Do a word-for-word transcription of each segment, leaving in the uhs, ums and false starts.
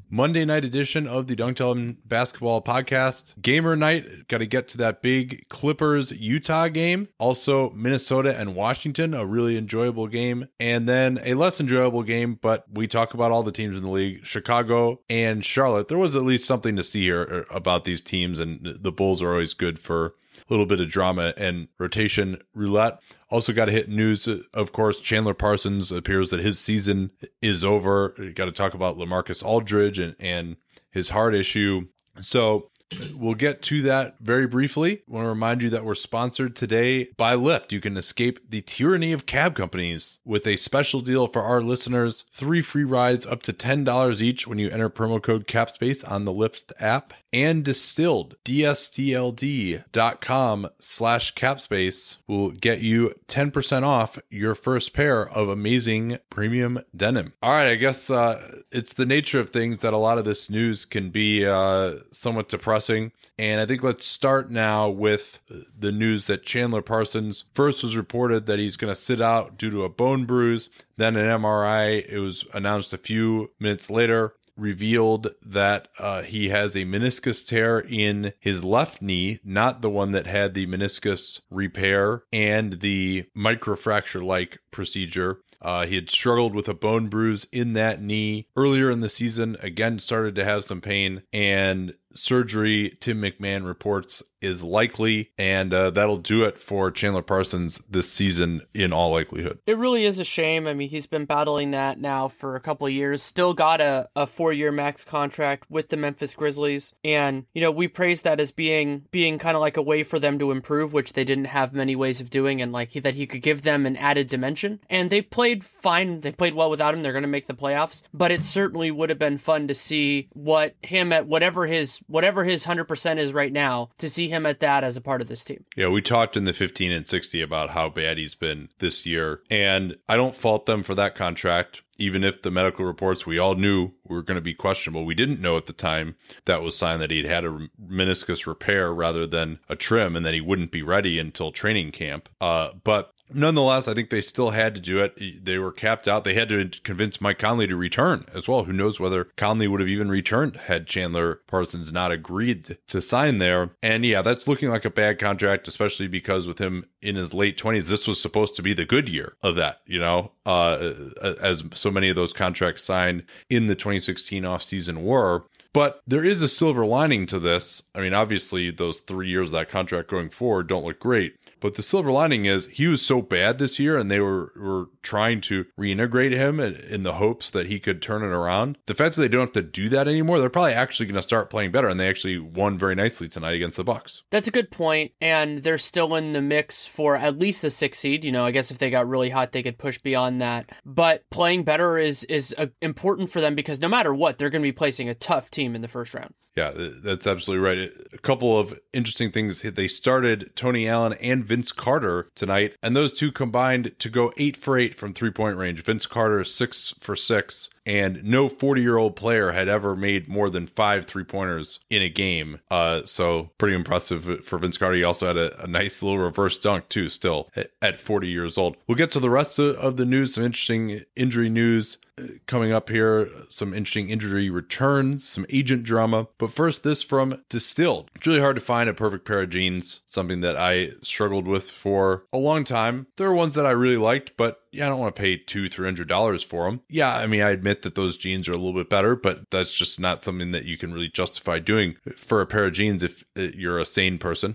Monday night edition of the Dunk Time Basketball Podcast. Gamer night, got to get to that big Clippers-Utah game. Also, Minnesota and Washington, a really enjoyable game. And then a less enjoyable game, but we talk about all the teams in the league, Chicago and Charlotte. There was at least something to see here about these teams, and the Bulls are always good for a little bit of drama and rotation roulette. Also got to hit news, of course. Chandler Parsons appears that his season is over. Got to talk about LaMarcus Aldridge and, and his heart issue. So we'll get to that very briefly. I want to remind you that we're sponsored today by Lyft. You can escape the tyranny of cab companies with a special deal for our listeners. Three free rides up to ten dollars each when you enter promo code CAPSPACE on the Lyft app. And Distilled, D S T L D dot com slash CAPSPACE will get you ten percent off your first pair of amazing premium denim. All right, I guess uh, it's the nature of things that a lot of this news can be uh, somewhat depressing. And I think let's start now with the news that Chandler Parsons first was reported that he's going to sit out due to a bone bruise, then an M R I. It was announced a few minutes later, revealed that uh, he has a meniscus tear in his left knee, not the one that had the meniscus repair and the microfracture-like procedure. Uh, he had struggled with a bone bruise in that knee earlier in the season, again started to have some pain, and surgery, Tim McMahon reports, is likely, and uh, that'll do it for Chandler Parsons this season in all likelihood. It really is a shame. I mean, he's been battling that now for a couple of years, still got a, a four-year max contract with the Memphis Grizzlies, and, you know, we praise that as being being kind of like a way for them to improve, which they didn't have many ways of doing, and like that he could give them an added dimension, and they played fine. They played well without him. They're going to make the playoffs, but it certainly would have been fun to see what him at whatever his whatever his one hundred percent is right now, to see him at that as a part of this team. Yeah, we talked in the fifteen and sixty about how bad he's been this year, and I don't fault them for that contract. Even if the medical reports we all knew were going to be questionable, we didn't know at the time that was signed that he'd had a meniscus repair rather than a trim, and that he wouldn't be ready until training camp. Uh, but nonetheless, I think they still had to do it. They were capped out. They had to convince Mike Conley to return as well. Who knows whether Conley would have even returned had Chandler Parsons not agreed to sign there. And yeah, that's looking like a bad contract, especially because with him in his late twenties, this was supposed to be the good year of that, you know, uh, as so many of those contracts signed in the twenty sixteen offseason were. But there is a silver lining to this. I mean, obviously, those three years of that contract going forward don't look great. But the silver lining is he was so bad this year, and they were, were trying to reintegrate him in, in the hopes that he could turn it around. The fact that they don't have to do that anymore, they're probably actually going to start playing better, and they actually won very nicely tonight against the Bucks. That's a good point, and they're still in the mix for at least the sixth seed. You know, I guess if they got really hot, they could push beyond that. But playing better is is uh, important for them, because no matter what, they're going to be placing a tough team in the first round. Yeah, that's absolutely right. A couple of interesting things. They started Tony Allen and Vince Carter tonight, and those two combined to go eight for eight from three-point range. Vince Carter six for six, and no forty-year-old player had ever made more than five three-pointers in a game. Uh, so pretty impressive for Vince Carter. He also had a, a nice little reverse dunk, too, still at forty years old. We'll get to the rest of, of the news, some interesting injury news coming up here, some interesting injury returns, some agent drama. But first, this from Distilled. It's really hard to find a perfect pair of jeans, something that I struggled with for a long time. There are ones that I really liked, but yeah, I don't want to pay two, three hundred dollars for them. Yeah, I mean, I admit that those jeans are a little bit better, but that's just not something that you can really justify doing for a pair of jeans if you're a sane person.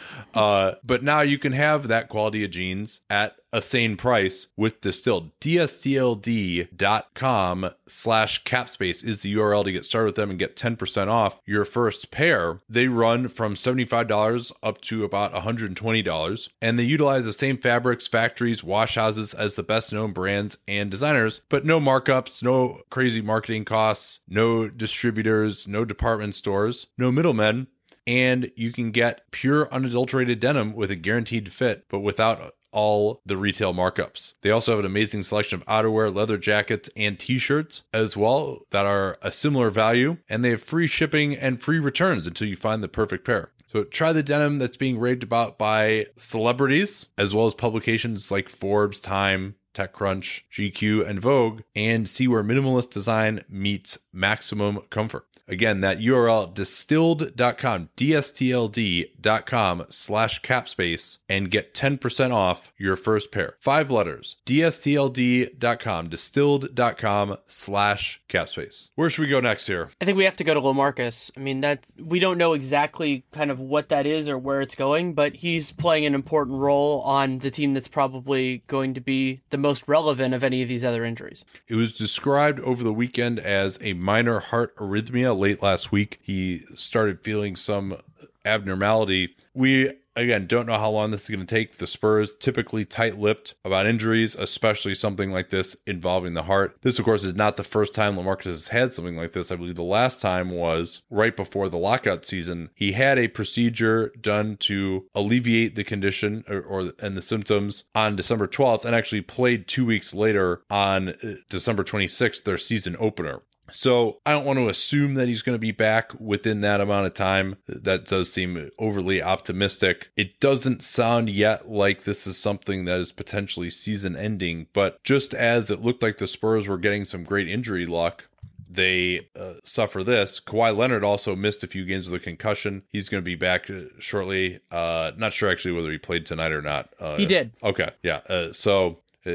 Uh, but now you can have that quality of jeans at a sane price with Distilled. D S T L D dot com slash capspace is the U R L to get started with them and get ten percent off your first pair. They run from seventy-five dollars up to about one hundred twenty dollars, and they utilize the same fabrics, factories, wash houses as the best known brands and designers, but no markups, no crazy marketing costs, no distributors, no department stores, no middlemen, and you can get pure unadulterated denim with a guaranteed fit, but without all the retail markups. They also have an amazing selection of outerwear, leather jackets, and t-shirts as well that are a similar value, and they have free shipping and free returns until you find the perfect pair. So try the denim that's being raved about by celebrities, as well as publications like Forbes, Time, TechCrunch, G Q, and Vogue, and see where minimalist design meets maximum comfort. Again, that U R L, distilled dot com, D S T L D dot com slash capspace, and get ten percent off your first pair. Five letters, D S T L D dot com, distilled dot com slash capspace. Where should we go next here? I think we have to go to LaMarcus. I mean, that we don't know exactly kind of what that is or where it's going, but he's playing an important role on the team that's probably going to be the most relevant of any of these other injuries. It was described over the weekend as a minor heart arrhythmia. Late last week, he started feeling some abnormality. We, again, don't know how long this is going to take. The Spurs typically tight-lipped about injuries, especially something like this involving the heart. This, of course, is not the first time LaMarcus has had something like this. I believe the last time was right before the lockout season. He had a procedure done to alleviate the condition or, or and the symptoms on December twelfth, and actually played two weeks later on December twenty-sixth, their season opener. So I don't want to assume that he's going to be back within that amount of time. That does seem overly optimistic. It doesn't sound yet like this is something that is potentially season ending, but just as it looked like the Spurs were getting some great injury luck, they uh, suffer this. Kawhi Leonard also missed a few games with a concussion. He's going to be back shortly. Uh, not sure actually whether he played tonight or not. Uh, he did. Okay. Yeah. Uh, so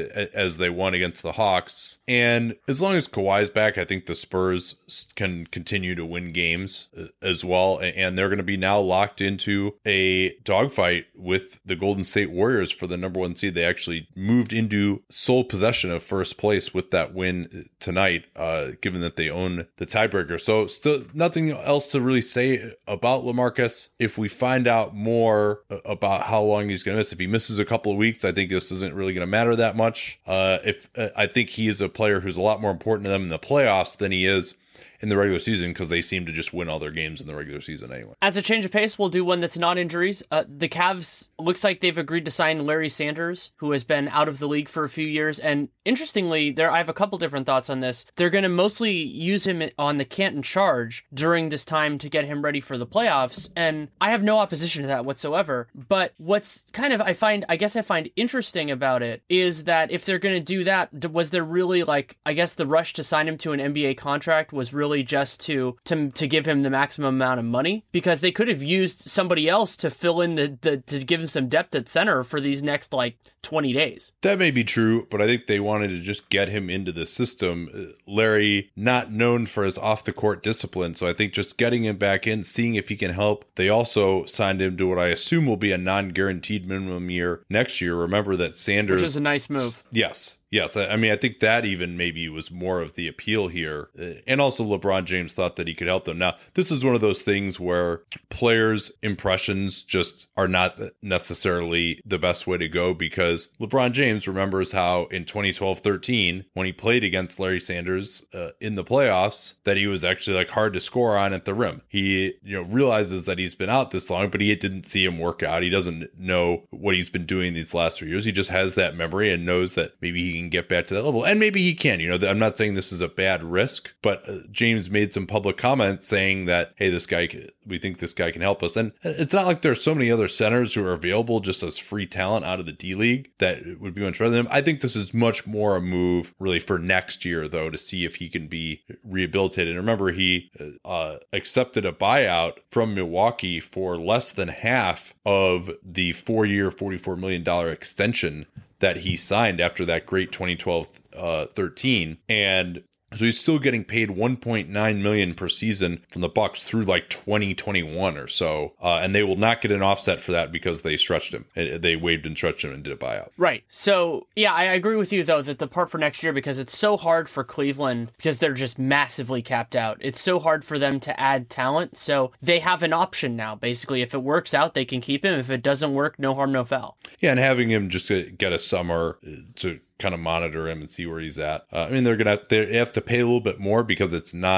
as they won against the Hawks. And as long as Kawhi's back, I think the Spurs can continue to win games as well. And they're going to be now locked into a dogfight with the Golden State Warriors for the number one seed. They actually moved into sole possession of first place with that win tonight, uh, given that they own the tiebreaker. So still nothing else to really say about LaMarcus. If we find out more about how long he's going to miss, if he misses a couple of weeks, I think this isn't really going to matter that much. Uh, if uh, I think he is a player who's a lot more important to them in the playoffs than he is in the regular season, because they seem to just win all their games in the regular season anyway. As a change of pace, we'll do one that's not injuries. Uh, the Cavs, looks like they've agreed to sign Larry Sanders, who has been out of the league for a few years. And interestingly, there I have a couple different thoughts on this. They're going to mostly use him on the Canton charge during this time to get him ready for the playoffs. And I have no opposition to that whatsoever. But what's kind of, I find, I guess I find interesting about it is that if they're going to do that, was there really like, I guess the rush to sign him to an N B A contract was really just to, to to give him the maximum amount of money, because they could have used somebody else to fill in the, the to give him some depth at center for these next like twenty days. That may be true, but I think they wanted to just get him into the system. Larry, not known for his off the court discipline, so I think just getting him back in, seeing if he can help. They also signed him to what I assume will be a non-guaranteed minimum year next year. Remember that Sanders, which is a nice move. Yes. Yes, I mean, I think that even maybe was more of the appeal here. And also LeBron James thought that he could help them. Now, this is one of those things where players' impressions just are not necessarily the best way to go, because LeBron James remembers how in twenty twelve thirteen, when he played against Larry Sanders uh, in the playoffs, that he was actually like hard to score on at the rim. He, you know, realizes that he's been out this long, but he didn't see him work out. He doesn't know what he's been doing these last three years. He just has that memory and knows that maybe he can get back to that level, and maybe he can. You know, I'm not saying this is a bad risk, but uh, James made some public comments saying that, hey, this guy, we think this guy can help us. And it's not like there's so many other centers who are available just as free talent out of the D League that would be much better than him. I think this is much more a move really for next year, though, to see if he can be rehabilitated. And remember, he uh, accepted a buyout from Milwaukee for less than half of the four-year, forty-four million dollars extension that he signed after that great twenty twelve thirteen. And so he's still getting paid one point nine million dollars per season from the Bucks through like twenty twenty-one or so. Uh, and they will not get an offset for that because they stretched him. They waived and stretched him and did a buyout. Right. So, yeah, I agree with you, though, that the part for next year, because it's so hard for Cleveland, because they're just massively capped out. It's so hard for them to add talent. So they have an option now. Basically, if it works out, they can keep him. If it doesn't work, no harm, no foul. Yeah, and having him just get a summer to kind of monitor him and see where he's at. Uh, I mean, they're gonna have, they have to pay a little bit more because it's not a,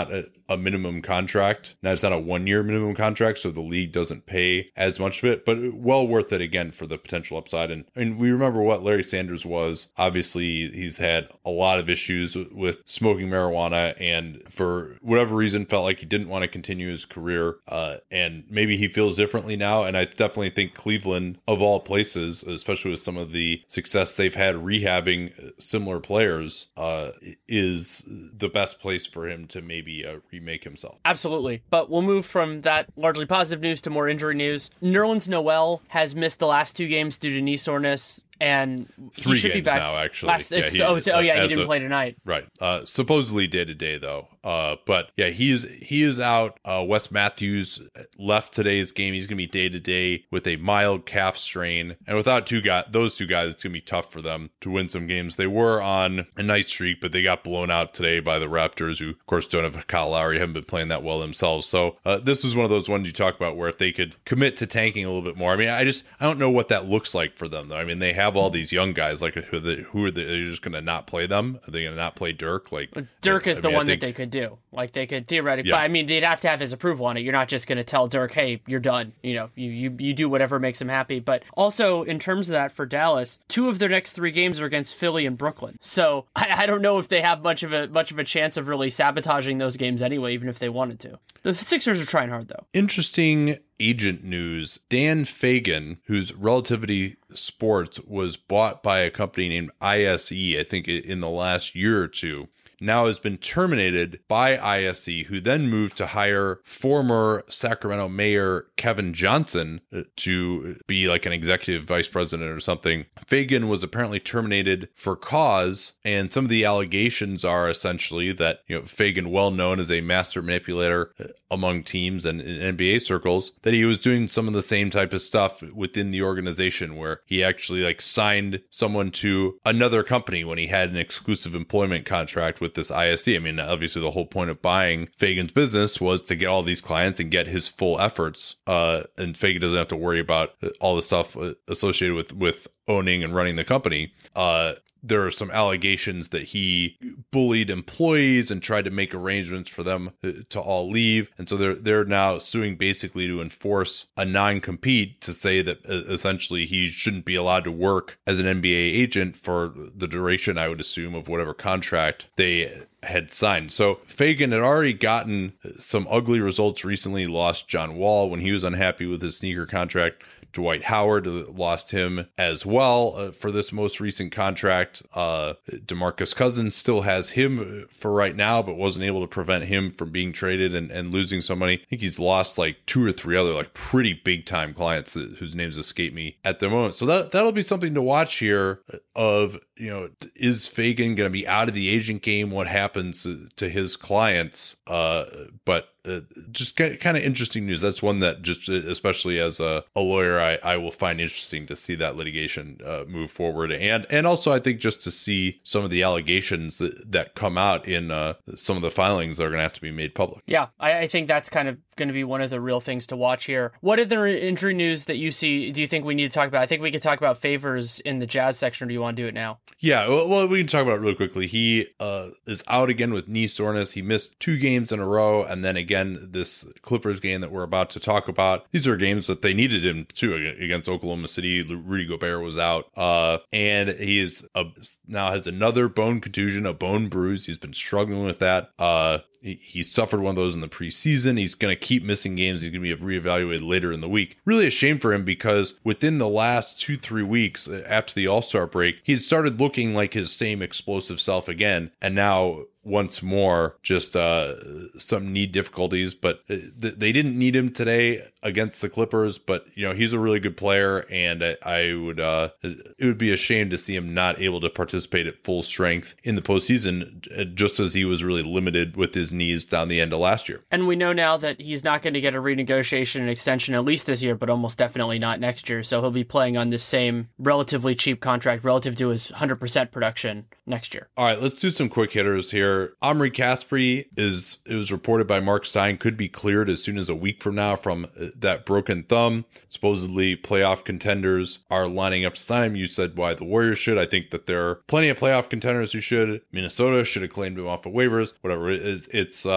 a minimum contract. Now, it's not a one-year minimum contract, so the league doesn't pay as much of it, but well worth it again for the potential upside. And I mean, we remember what Larry Sanders was. Obviously, he's had a lot of issues with smoking marijuana, and for whatever reason, felt like he didn't want to continue his career. Uh, and maybe he feels differently now. And I definitely think Cleveland, of all places, especially with some of the success they've had rehabbing similar players, uh, is the best place for him to maybe uh, remake himself. Absolutely. But we'll move from that largely positive news to more injury news. Nerlens Noel has missed the last two games due to knee soreness. And Three he should games be back now, actually. Last, yeah, it's, he, oh, it's, oh, yeah, he didn't a, play tonight. Right. Uh, supposedly day to day, though. Uh, but yeah, he's he is out. Uh, Wes Matthews left today's game. He's going to be day to day with a mild calf strain, and without two guys, those two guys, it's going to be tough for them to win some games. They were on a nice streak, but they got blown out today by the Raptors, who of course don't have Kyle Lowry, haven't been playing that well themselves. So uh, this is one of those ones you talk about where if they could commit to tanking a little bit more. I mean, I just I don't know what that looks like for them, though. I mean, they have all these young guys. Like who are they, who are they? Are they just going to not play them? Are they going to not play Dirk? Like Dirk is I the mean, one think, that they could do. Like they could theoretically, yeah. but I mean, they'd have to have his approval on it. You're not just going to tell Dirk, "Hey, you're done." You know, you you you do whatever makes him happy. But also in terms of that for Dallas, two of their next three games are against Philly and Brooklyn. So I, I don't know if they have much of a much of a chance of really sabotaging those games anyway, even if they wanted to. The Sixers are trying hard though. Interesting agent news. Dan Fagan, whose Relativity Sports was bought by a company named I S E, I think in the last year or two, now has been terminated by I S E, who then moved to hire former Sacramento Mayor Kevin Johnson to be like an executive vice president or something. Fagan was apparently terminated for cause, and some of the allegations are essentially that, you know, Fagan, well known as a master manipulator among teams and in N B A circles, that he was doing some of the same type of stuff within the organization where he actually like signed someone to another company when he had an exclusive employment contract with this I S E. I mean, obviously the whole point of buying Fagan's business was to get all these clients and get his full efforts. Uh, and Fagan doesn't have to worry about all the stuff associated with, with owning and running the company. Uh, there are some allegations that he bullied employees and tried to make arrangements for them to all leave. And so they're they're now suing basically to enforce a non-compete to say that essentially he shouldn't be allowed to work as an N B A agent for the duration, I would assume, of whatever contract they had signed. So Fagan had already gotten some ugly results recently, lost John Wall when he was unhappy with his sneaker contract. Dwight Howard lost him as well uh, for this most recent contract. Uh, DeMarcus Cousins still has him for right now, but wasn't able to prevent him from being traded and, and losing some money. I think he's lost like two or three other like pretty big time clients whose names escape me at the moment. So that, that'll be something to watch here of, you know, is Fagan going to be out of the agent game? What happens to his clients? Uh, but Uh, just kind of interesting news. That's one that just, especially as a, a lawyer, I, I will find interesting to see that litigation uh, move forward. And and also I think just to see some of the allegations that, that come out in uh, some of the filings that are going to have to be made public. Yeah, I, I think that's kind of going to be one of the real things to watch here. What other injury news that you see do you think we need to talk about? I think we could talk about Favors in the Jazz section, or do you want to do it now? Yeah, well, well we can talk about it really quickly. He uh, is out again with knee soreness. He missed two games in a row, and then again this Clippers game that we're about to talk about. These are games that they needed him to against Oklahoma City. Rudy Gobert was out, uh, and he is a, now has another bone contusion, a bone bruise. He's been struggling with that. Uh, he, he suffered one of those in the preseason. He's going to keep missing games. He's going to be reevaluated later in the week. Really a shame for him because within the last two, three weeks after the All-Star break, he had started looking like his same explosive self again, and now once more, just uh, some knee difficulties, but th- they didn't need him today against the Clippers. But you know, he's a really good player, and I, I would uh, it would be a shame to see him not able to participate at full strength in the postseason, just as he was really limited with his knees down the end of last year. And we know now that he's not going to get a renegotiation and extension at least this year, but almost definitely not next year. So he'll be playing on this same relatively cheap contract relative to his one hundred percent production next year. All right, let's do some quick hitters here. Omri Caspi is, it was reported by Mark Stein, could be cleared as soon as a week from now from that broken thumb. Supposedly playoff contenders are lining up to sign him. You said why the Warriors should. I think that there are plenty of playoff contenders who should. Minnesota should have claimed him off of waivers. Whatever. It's, it's uh,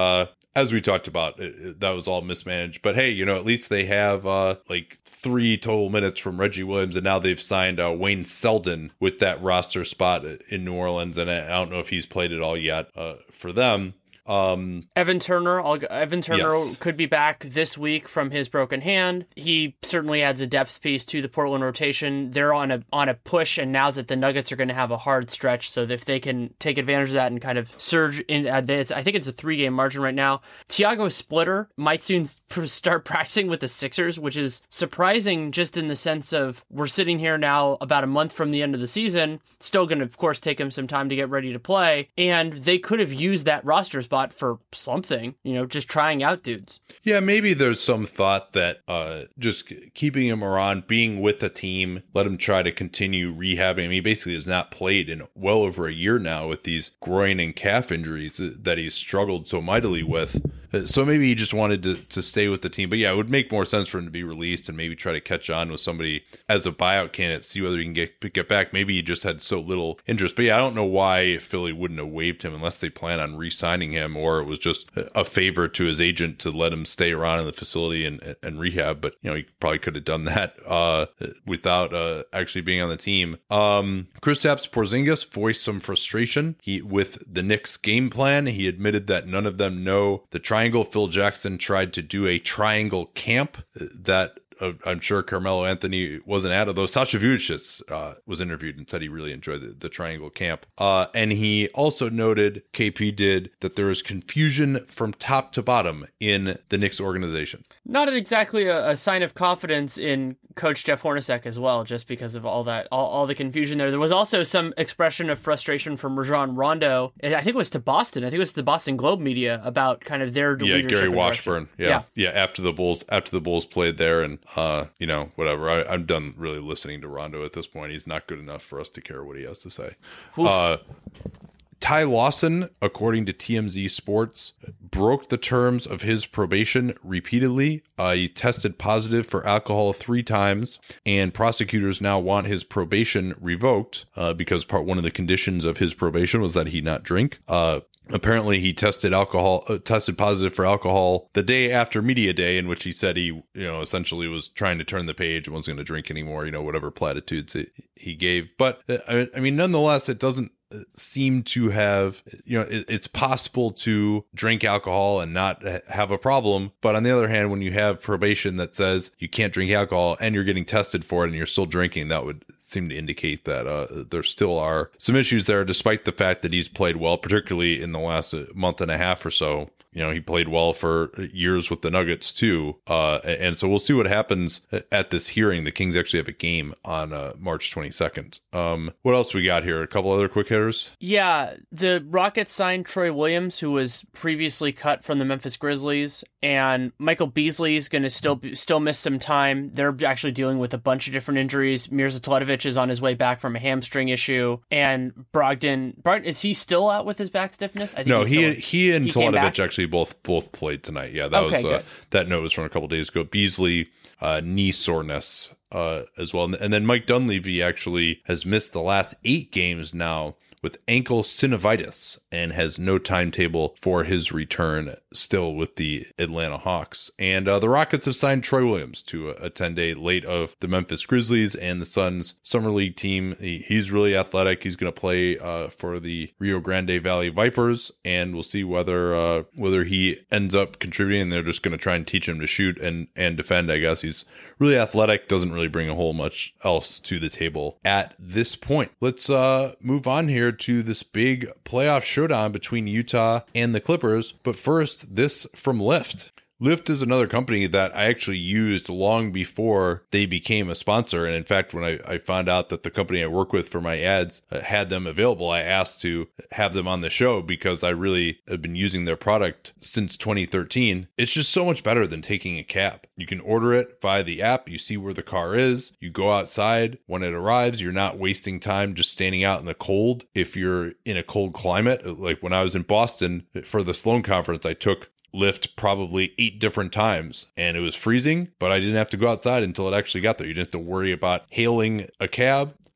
as we talked about, it, it, that was all mismanaged. But hey, you know, at least they have uh, like three total minutes from Reggie Williams, and now they've signed uh, Wayne Selden with that roster spot in New Orleans, and I don't know if he's played it all yet uh, for them. Um, Evan Turner, I'll, Evan Turner yes. could be back this week from his broken hand. He certainly adds a depth piece to the Portland rotation. They're on a on a push, and now that the Nuggets are going to have a hard stretch, so if they can take advantage of that and kind of surge in, uh, this, I think it's a three game margin right now. Tiago Splitter might soon start practicing with the Sixers, which is surprising, just in the sense of we're sitting here now about a month from the end of the season. Still going to, of course, take him some time to get ready to play, and they could have used that roster spot for something, you know, just trying out dudes. Yeah, maybe there's some thought that uh, just keeping him around, being with the team, let him try to continue rehabbing. I mean, he basically has not played in well over a year now with these groin and calf injuries that he's struggled so mightily with. So maybe he just wanted to, to stay with the team. But yeah, it would make more sense for him to be released and maybe try to catch on with somebody as a buyout candidate, see whether he can get get back. Maybe he just had so little interest. But yeah, I don't know why Philly wouldn't have waived him unless they plan on re-signing him, or it was just a favor to his agent to let him stay around in the facility and, and rehab. But, you know, he probably could have done that uh, without uh, actually being on the team. Um, Kristaps Porzingis voiced some frustration he with the Knicks game plan. He admitted that none of them know the triangle. Phil Jackson tried to do a triangle camp that uh, I'm sure Carmelo Anthony wasn't at, although Sasha Vujacic uh, was interviewed and said he really enjoyed the, the triangle camp. Uh, and he also noted, K P did, that there is confusion from top to bottom in the Knicks organization. Not exactly a, a sign of confidence in Coach Jeff Hornacek as well, just because of all that, all, all the confusion there. There was also some expression of frustration from Rajon Rondo. I think it was to Boston. I think it was to the Boston Globe media about kind of their yeah, leadership. Gary and Washburn. Yeah. yeah, yeah. After the Bulls, after the Bulls played there, and uh, you know, whatever. I, I'm done really listening to Rondo at this point. He's not good enough for us to care what he has to say. Oof. Uh, Ty Lawson, according to T M Z Sports, broke the terms of his probation repeatedly. Uh, he tested positive for alcohol three times, and prosecutors now want his probation revoked uh, because part one of the conditions of his probation was that he not drink. Uh, Apparently, he tested alcohol, uh, tested positive for alcohol the day after media day, in which he said he, you know, essentially was trying to turn the page and wasn't going to drink anymore. You know, whatever platitudes he, he gave. But uh, I mean, nonetheless, it doesn't seem to have, you know, it, it's possible to drink alcohol and not have a problem. But on the other hand, when you have probation that says you can't drink alcohol and you're getting tested for it and you're still drinking, that would seem to indicate that uh, there still are some issues there, despite the fact that he's played well, particularly in the last month and a half or so. You know, he played well for years with the Nuggets too. Uh, and so we'll see what happens at this hearing. The Kings actually have a game on uh, March twenty-second. Um, what else we got here? A couple other quick hitters? Yeah, the Rockets signed Troy Williams, who was previously cut from the Memphis Grizzlies, and Michael Beasley is going to still still miss some time. They're actually dealing with a bunch of different injuries. Mirza Teletovic is on his way back from a hamstring issue, and Brogdon, Brogdon is he still out with his back stiffness? I think no, he's he still, he and Teletovic actually both both played tonight. Yeah, that okay, was uh, that note was from a couple days ago. Beasley uh, knee soreness uh, as well, and then Mike Dunleavy actually has missed the last eight games now with ankle synovitis and has no timetable for his return still with the Atlanta Hawks. And uh, the Rockets have signed Troy Williams to attend a late of the Memphis Grizzlies and the Suns Summer League team. He, he's really athletic. He's going to play uh, for the Rio Grande Valley Vipers, and we'll see whether uh, whether he ends up contributing. They're just going to try and teach him to shoot and, and defend, I guess. He's really athletic, doesn't really bring a whole much else to the table at this point. Let's uh, move on here to this big playoff showdown between Utah and the Clippers. But first, this from Lyft. Lyft is another company that I actually used long before they became a sponsor. And in fact, when I, I found out that the company I work with for my ads uh, had them available, I asked to have them on the show because I really have been using their product since twenty thirteen. It's just so much better than taking a cab. You can order it via the app. You see where the car is. You go outside. When it arrives, you're not wasting time just standing out in the cold. If you're in a cold climate, like when I was in Boston for the Sloan conference, I took Lyft probably eight different times and it was freezing, but I didn't have to go outside until it actually got there. You didn't have to worry about hailing a cab.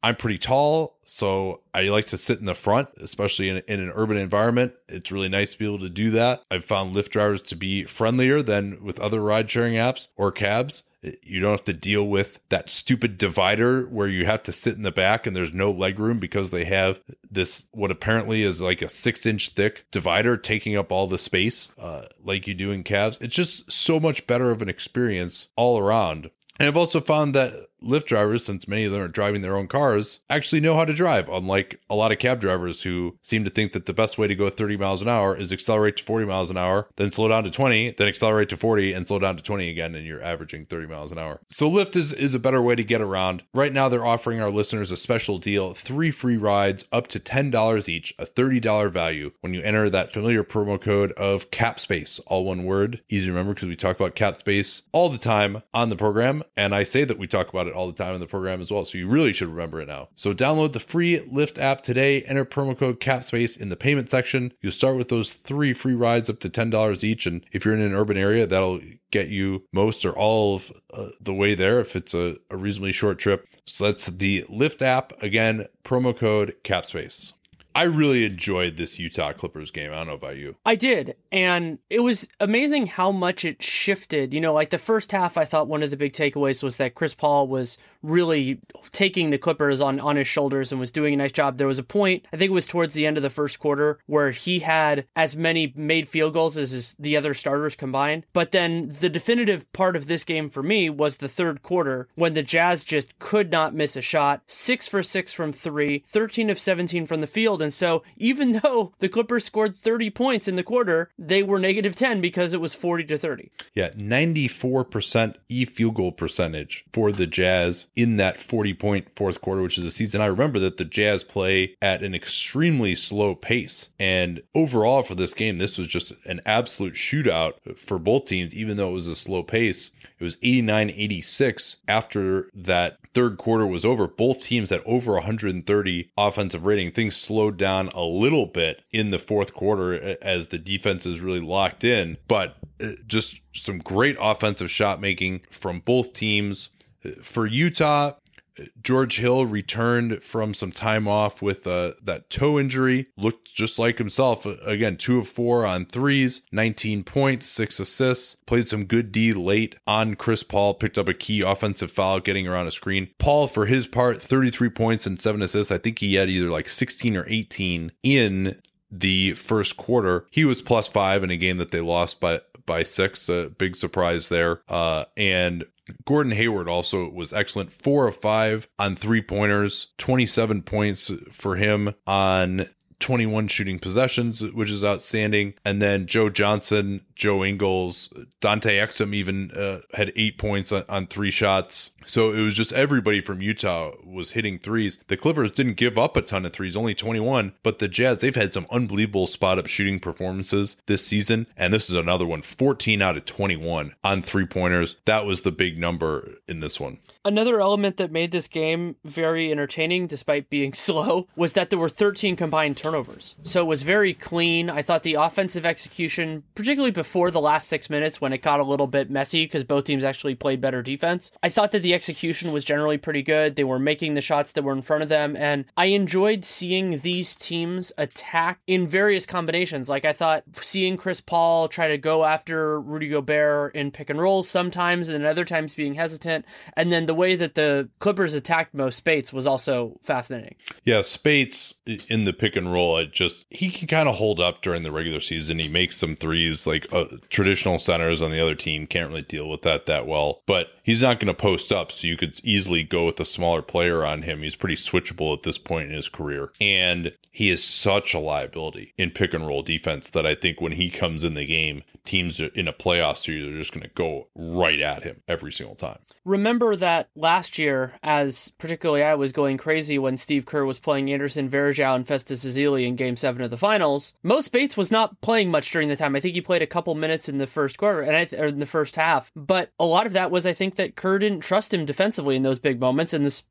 I'm pretty tall, so I like to sit in the front, especially in, in an urban environment. It's really nice to be able to do that. I've found Lyft drivers to be friendlier than with other ride-sharing apps or cabs. You don't have to deal with that stupid divider where you have to sit in the back and there's no leg room because they have this, what apparently is like a six inch thick divider taking up all the space, uh, like you do in cabs. It's just so much better of an experience all around. And I've also found that Lyft drivers, since many of them are driving their own cars, actually know how to drive, unlike a lot of cab drivers who seem to think that the best way to go thirty miles an hour is accelerate to forty miles an hour, then slow down to twenty, then accelerate to forty, and slow down to twenty again, and you're averaging thirty miles an hour. So Lyft is, is a better way to get around. Right now, they're offering our listeners a special deal, three free rides up to ten dollars each, a thirty dollars value when you enter that familiar promo code of CAPSPACE, all one word. Easy to remember because we talk about CAPSPACE all the time on the program, and I say that we talk about it all the time in the program as well, so you really should remember it now. So download the free Lyft app today, enter promo code CAPSPACE in the payment section. You'll start with those three free rides up to ten dollars each, and if you're in an urban area, that'll get you most or all of uh, the way there if it's a, a reasonably short trip. So that's the Lyft app. Again, promo code CAPSPACE. I really enjoyed this Utah Clippers game. I don't know about you. I did. And it was amazing how much it shifted. You know, like the first half, I thought one of the big takeaways was that Chris Paul was really taking the Clippers on, on his shoulders and was doing a nice job. There was a point, I think it was towards the end of the first quarter, where he had as many made field goals as his, the other starters combined. But then the definitive part of this game for me was the third quarter, when the Jazz just could not miss a shot. Six for six from three, thirteen of seventeen from the field. And so even though the Clippers scored thirty points in the quarter, they were negative ten because it was forty to thirty. Yeah, ninety-four percent e-field goal percentage for the Jazz in that forty-point fourth quarter, which is a season. I remember that the Jazz play at an extremely slow pace. And overall for this game, this was just an absolute shootout for both teams, even though it was a slow pace. It was eighty-nine eighty-six after that third quarter was over. Both teams had over one hundred thirty offensive rating. Things slowed down a little bit in the fourth quarter as the defense is really locked in, but just some great offensive shot making from both teams. For Utah, George Hill returned from some time off with uh, that toe injury. Looked just like himself. Again, two of four on threes, nineteen points, six assists. Played some good D late on Chris Paul. Picked up a key offensive foul, getting around a screen. Paul, for his part, thirty-three points and seven assists. I think he had either like sixteen or eighteen in the first quarter. He was plus five in a game that they lost by by six. A big surprise there. Uh, and Gordon Hayward also was excellent. Four of five on three-pointers, twenty-seven points for him on twenty-one shooting possessions, which is outstanding. And then Joe Johnson, Joe Ingles, Dante Exum even uh, had eight points on, on three shots. So it was just everybody from Utah was hitting threes. The Clippers didn't give up a ton of threes, only twenty-one, but the Jazz, they've had some unbelievable spot-up shooting performances this season, and this is another one, fourteen out of twenty-one on three-pointers. That was the big number in this one. Another element that made this game very entertaining, despite being slow, was that there were thirteen combined turnovers. So it was very clean. I thought the offensive execution, particularly before the last six minutes when it got a little bit messy because both teams actually played better defense, I thought that the execution was generally pretty good. They were making the shots that were in front of them, and I enjoyed seeing these teams attack in various combinations. Like I thought seeing Chris Paul try to go after Rudy Gobert in pick and rolls sometimes, and then other times being hesitant, and then the way that the Clippers attacked Mo Spates was also fascinating. Yeah, Spates in the pick and roll, it just he can kind of hold up during the regular season. He makes some threes, like uh, traditional centers on the other team can't really deal with that that well, but he's not going to post up, so you could easily go with a smaller player on him. He's pretty switchable at this point in his career, and he is such a liability in pick and roll defense that I think when he comes in the game, teams in a playoff series are just going to go right at him every single time. Remember that last year, as particularly I was going crazy when Steve Kerr was playing Anderson Varejao and Festus Ezeli in Game seven of the Finals, Mo Spates was not playing much during the time. I think he played a couple minutes in the first quarter, and I, or in the first half, but a lot of that was, I think, that Kerr didn't trust him defensively in those big moments, and this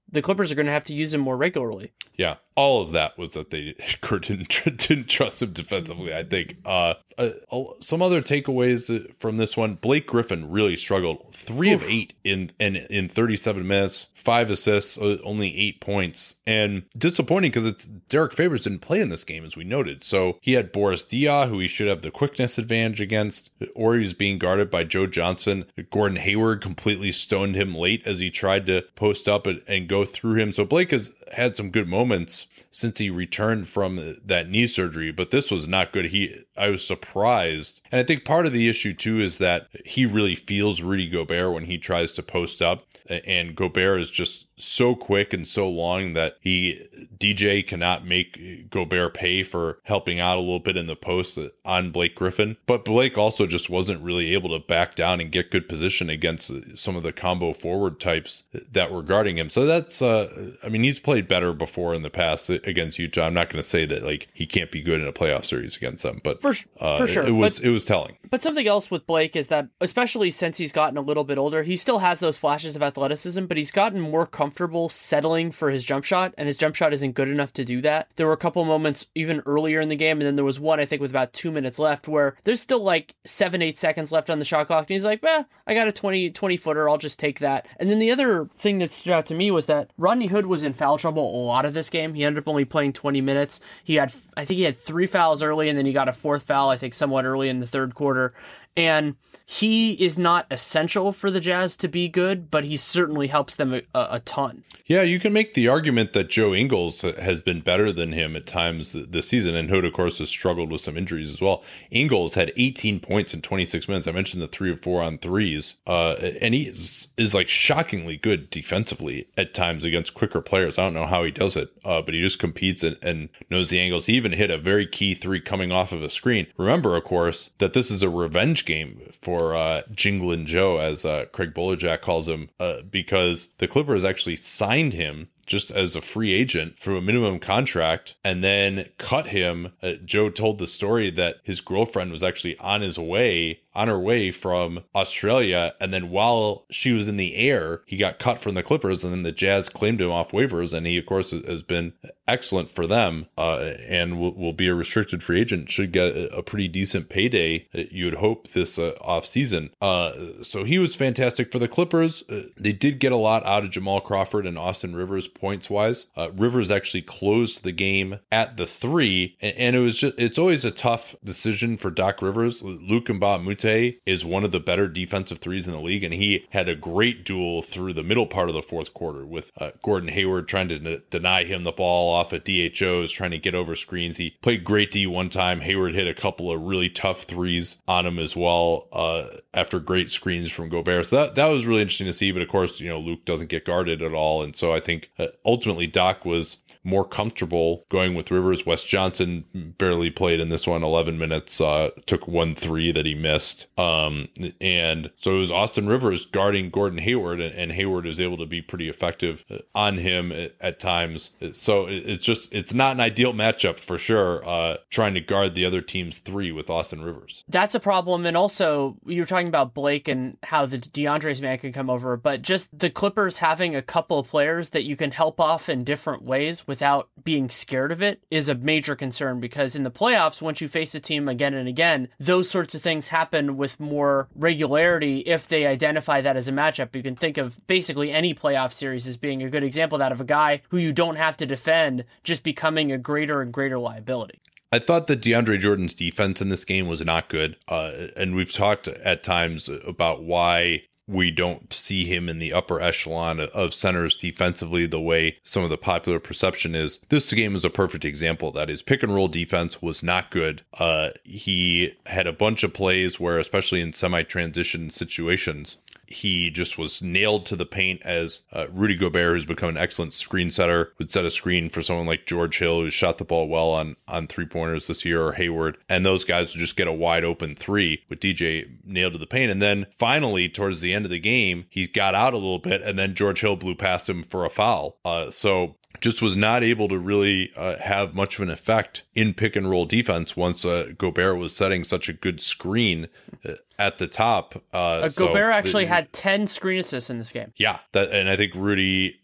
the Clippers are going to have to use him more regularly. Yeah, all of that was that they didn't, didn't trust him defensively, I think. Uh, uh, some other takeaways from this one, Blake Griffin really struggled. Three Oof. of eight in, in in thirty-seven minutes, five assists, only eight points. And disappointing because it's Derek Favors didn't play in this game, as we noted. So he had Boris Diaw, who he should have the quickness advantage against, or he was being guarded by Joe Johnson. Gordon Hayward completely stoned him late as he tried to post up and, and go through him. So Blake has had some good moments since he returned from that knee surgery, but this was not good. He, I was surprised. And I think part of the issue too is that he really feels Rudy Gobert when he tries to post up, and Gobert is just so quick and so long that he, D J cannot make Gobert pay for helping out a little bit in the post on Blake Griffin. But Blake also just wasn't really able to back down and get good position against some of the combo forward types that were guarding him. So that's, uh, I mean, he's played better before in the past against Utah. I'm not going to say that like he can't be good in a playoff series against them, but for, uh, for sure, it was but, it was telling. But something else with Blake is that, especially since he's gotten a little bit older, he still has those flashes of athleticism, but he's gotten more comfortable settling for his jump shot, and his jump shot isn't good enough to do that. There were a couple moments even earlier in the game, and then there was one, I think, with about two minutes left, where there's still like seven, eight seconds left on the shot clock, and he's like, eh, I got a twenty, twenty footer, I'll just take that. And then the other thing that stood out to me was that Rodney Hood was in foul trouble a lot of this game. He ended up only playing twenty minutes. He had, I think he had three fouls early, and then he got a fourth foul, I think, somewhat early in the third quarter. And he is not essential for the Jazz to be good, but he certainly helps them a, a ton. Yeah, you can make the argument that Joe Ingles has been better than him at times this season, and Hood, of course, has struggled with some injuries as well. Ingles had eighteen points in twenty-six minutes. I mentioned the three or four on threes, uh, and he is, is like shockingly good defensively at times against quicker players. I don't know how he does it, uh, but he just competes and, and knows the angles. He even hit a very key three coming off of a screen. Remember, of course, that this is a revenge game for uh, Jinglin Joe, as uh, Craig Bolajak calls him, uh, because the Clippers actually signed him just as a free agent for a minimum contract and then cut him. Uh, Joe told the story that his girlfriend was actually on his way, on her way from Australia. And then while she was in the air, he got cut from the Clippers, and then the Jazz claimed him off waivers. And he, of course, has been excellent for them uh, and will, will be a restricted free agent, should get a pretty decent payday, you would hope, this uh, offseason. Uh, so he was fantastic for the Clippers. Uh, they did get a lot out of Jamal Crawford and Austin Rivers points wise. Uh, Rivers actually closed the game at the three, and, and it was just, it's always a tough decision for Doc Rivers. Luc Mbah a Moute is one of the better defensive threes in the league, and he had a great duel through the middle part of the fourth quarter with uh, Gordon Hayward trying to n- deny him the ball off at D H Os, trying to get over screens. He played great D one time. Hayward hit a couple of really tough threes on him as well uh, after great screens from Gobert. So that, that was really interesting to see, but of course, you know, Luke doesn't get guarded at all, and so I think uh, ultimately Doc was more comfortable going with Rivers. Wes Johnson barely played in this one, eleven minutes, uh, took one three that he missed. Um, and so it was Austin Rivers guarding Gordon Hayward, and, and Hayward was able to be pretty effective on him at, at times. So it, it's just, it's not an ideal matchup for sure, uh, trying to guard the other team's three with Austin Rivers. That's a problem. And also, you were talking about Blake and how the DeAndre's man can come over, but just the Clippers having a couple of players that you can help off in different ways without being scared of it is a major concern, because in the playoffs, once you face a team again and again, those sorts of things happen with more regularity if they identify that as a matchup. You can think of basically any playoff series as being a good example of that, of a guy who you don't have to defend just becoming a greater and greater liability. I thought that DeAndre Jordan's defense in this game was not good, uh, and we've talked at times about why we don't see him in the upper echelon of centers defensively the way some of the popular perception is. This game is a perfect example of that. His pick and roll defense was not good. Uh, he had a bunch of plays where, especially in semi-transition situations, he just was nailed to the paint as uh, Rudy Gobert, who's become an excellent screen setter, would set a screen for someone like George Hill, who shot the ball well on, on three-pointers this year, or Hayward. And those guys would just get a wide open three with D J nailed to the paint. And then finally, towards the end of the game, he got out a little bit, and then George Hill blew past him for a foul. Uh, so just was not able to really uh, have much of an effect in pick and roll defense once uh, Gobert was setting such a good screen uh, at the top. Uh, uh, Gobert so actually the, had ten screen assists in this game. Yeah, that, and I think Rudy,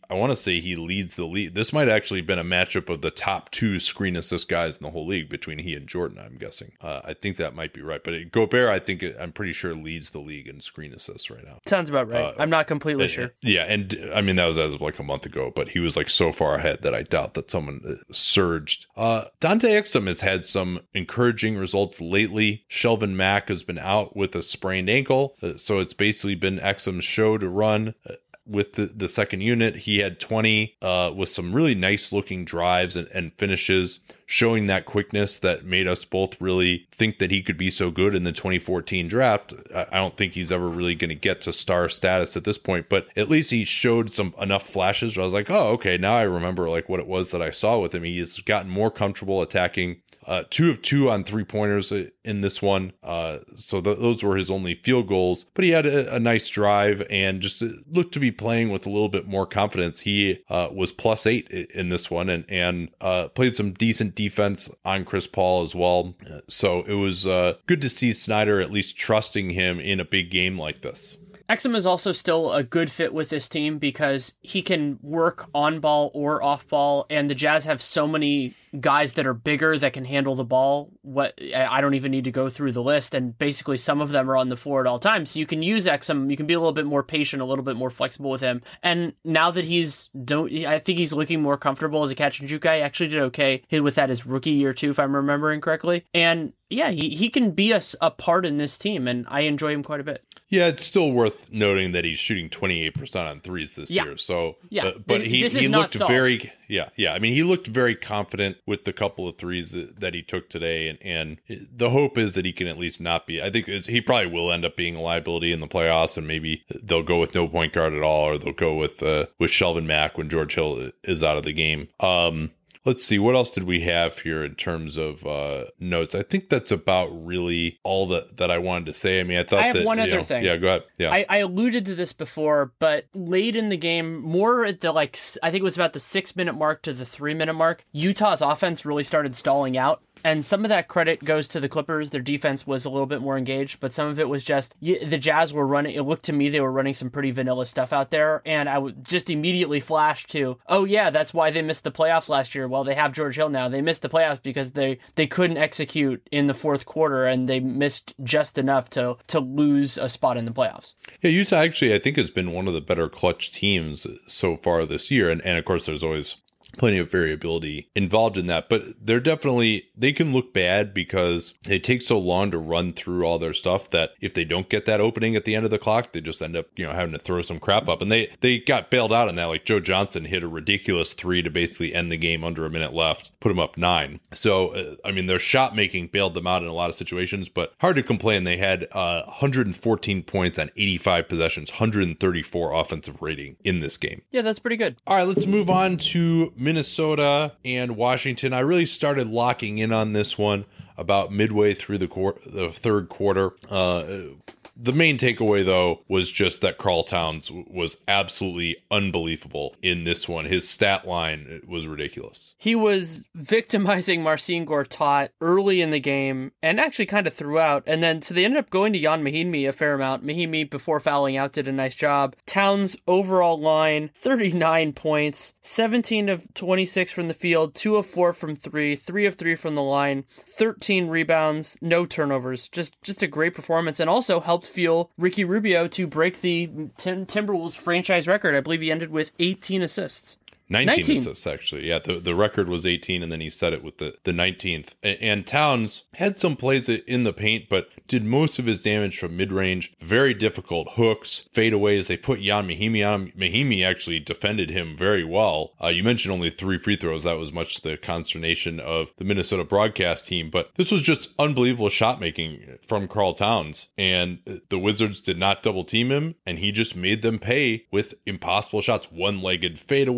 I want to say he leads the league. This might actually have been a matchup of the top two screen assist guys in the whole league between he and Jordan, I'm guessing. Uh, I think that might be right. But it, Gobert, I think, it, I'm pretty sure leads the league in screen assists right now. Sounds about right. Uh, I'm not completely and, sure. Yeah, and I mean, that was as of like a month ago, but he was like so far ahead that I doubt that someone surged. Uh, Dante Exum has had some encouraging results lately. Shelvin Mack has been out with a sprained ankle, uh, so it's basically been Exum's show to run. Uh, with the, the second unit, he had twenty uh, with some really nice looking drives and, and finishes, showing that quickness that made us both really think that he could be so good in the twenty fourteen draft. I don't think he's ever really going to get to star status at this point, but at least he showed some enough flashes where I was like, oh, okay, now I remember like what it was that I saw with him. He has gotten more comfortable attacking. Uh, two of two on three pointers in this one. Uh, so th- those were his only field goals, but he had a, a nice drive and just looked to be playing with a little bit more confidence. He uh, was plus eight in this one and, and uh, played some decent defense on Chris Paul as well. So it was uh, good to see Snyder at least trusting him in a big game like this. Exum is also still a good fit with this team because he can work on ball or off ball, and the Jazz have so many guys that are bigger that can handle the ball. What I don't even need to go through the list, and basically some of them are on the floor at all times. So you can use Exum, you can be a little bit more patient, a little bit more flexible with him. And now that he's don't, I think he's looking more comfortable as a catch and shoot guy. He actually did okay with that his rookie year too, if I'm remembering correctly. And yeah, he, he can be a, a part in this team, and I enjoy him quite a bit. Yeah, it's still worth noting that he's shooting twenty-eight percent on threes this yeah. year. So, yeah, uh, but he, this he looked solved. very, yeah, yeah. I mean, he looked very confident with the couple of threes that, that he took today. And, and the hope is that he can at least not be, I think it's, he probably will end up being a liability in the playoffs, and maybe they'll go with no point guard at all, or they'll go with, uh, with Shelvin Mack when George Hill is out of the game. Um, Let's see, what else did we have here in terms of uh, notes? I think that's about really all that, that I wanted to say. I mean, I thought I have that, one you other know, thing. Yeah, go ahead. Yeah, I, I alluded to this before, but late in the game, more at the like, I think it was about the six minute mark to the three minute mark, Utah's offense really started stalling out. And some of that credit goes to the Clippers. Their defense was a little bit more engaged, but some of it was just the Jazz were running. It looked to me they were running some pretty vanilla stuff out there. And I would just immediately flash to, oh yeah, that's why they missed the playoffs last year. Well, they have George Hill now. They missed the playoffs because they, they couldn't execute in the fourth quarter, and they missed just enough to, to lose a spot in the playoffs. Yeah, Utah actually, I think, has been one of the better clutch teams so far this year. And, and of course, there's always plenty of variability involved in that, but they're definitely, they can look bad because it takes so long to run through all their stuff that if they don't get that opening at the end of the clock, they just end up, you know, having to throw some crap up. And they, they got bailed out on that. Like Joe Johnson hit a ridiculous three to basically end the game under a minute left, put them up nine. So, uh, I mean, their shot making bailed them out in a lot of situations, but hard to complain. They had uh, one hundred fourteen points on eighty-five possessions, one hundred thirty-four offensive rating in this game. Yeah, that's pretty good. All right, let's move on to Minnesota and Washington. I really started locking in on this one about midway through the, qu- the third quarter. Uh, the main takeaway, though, was just that Karl Towns was absolutely unbelievable in this one. His stat line was ridiculous. He was victimizing Marcin Gortat early in the game and actually kind of throughout. And then so they ended up going to Jan Mahinmi a fair amount. Mahinmi, before fouling out, did a nice job. Towns' overall line, thirty-nine points, seventeen of twenty-six from the field, two of four from three, three of three from the line, thirteen rebounds, no turnovers. Just, just a great performance, and also helped fuel Ricky Rubio to break the Tim- Timberwolves franchise record. I believe he ended with eighteen assists. nineteen, nineteen assists, actually. Yeah, the, the record was eighteen, and then he set it with the, the nineteenth. And, and Towns had some plays in the paint, but did most of his damage from mid-range. Very difficult hooks, fadeaways. They put Jan Mahinmi on him. Mahinmi actually defended him very well. Uh, you mentioned only three free throws. That was much the consternation of the Minnesota broadcast team. But this was just unbelievable shot-making from Karl Towns. And the Wizards did not double-team him, and he just made them pay with impossible shots. One-legged fadeaways,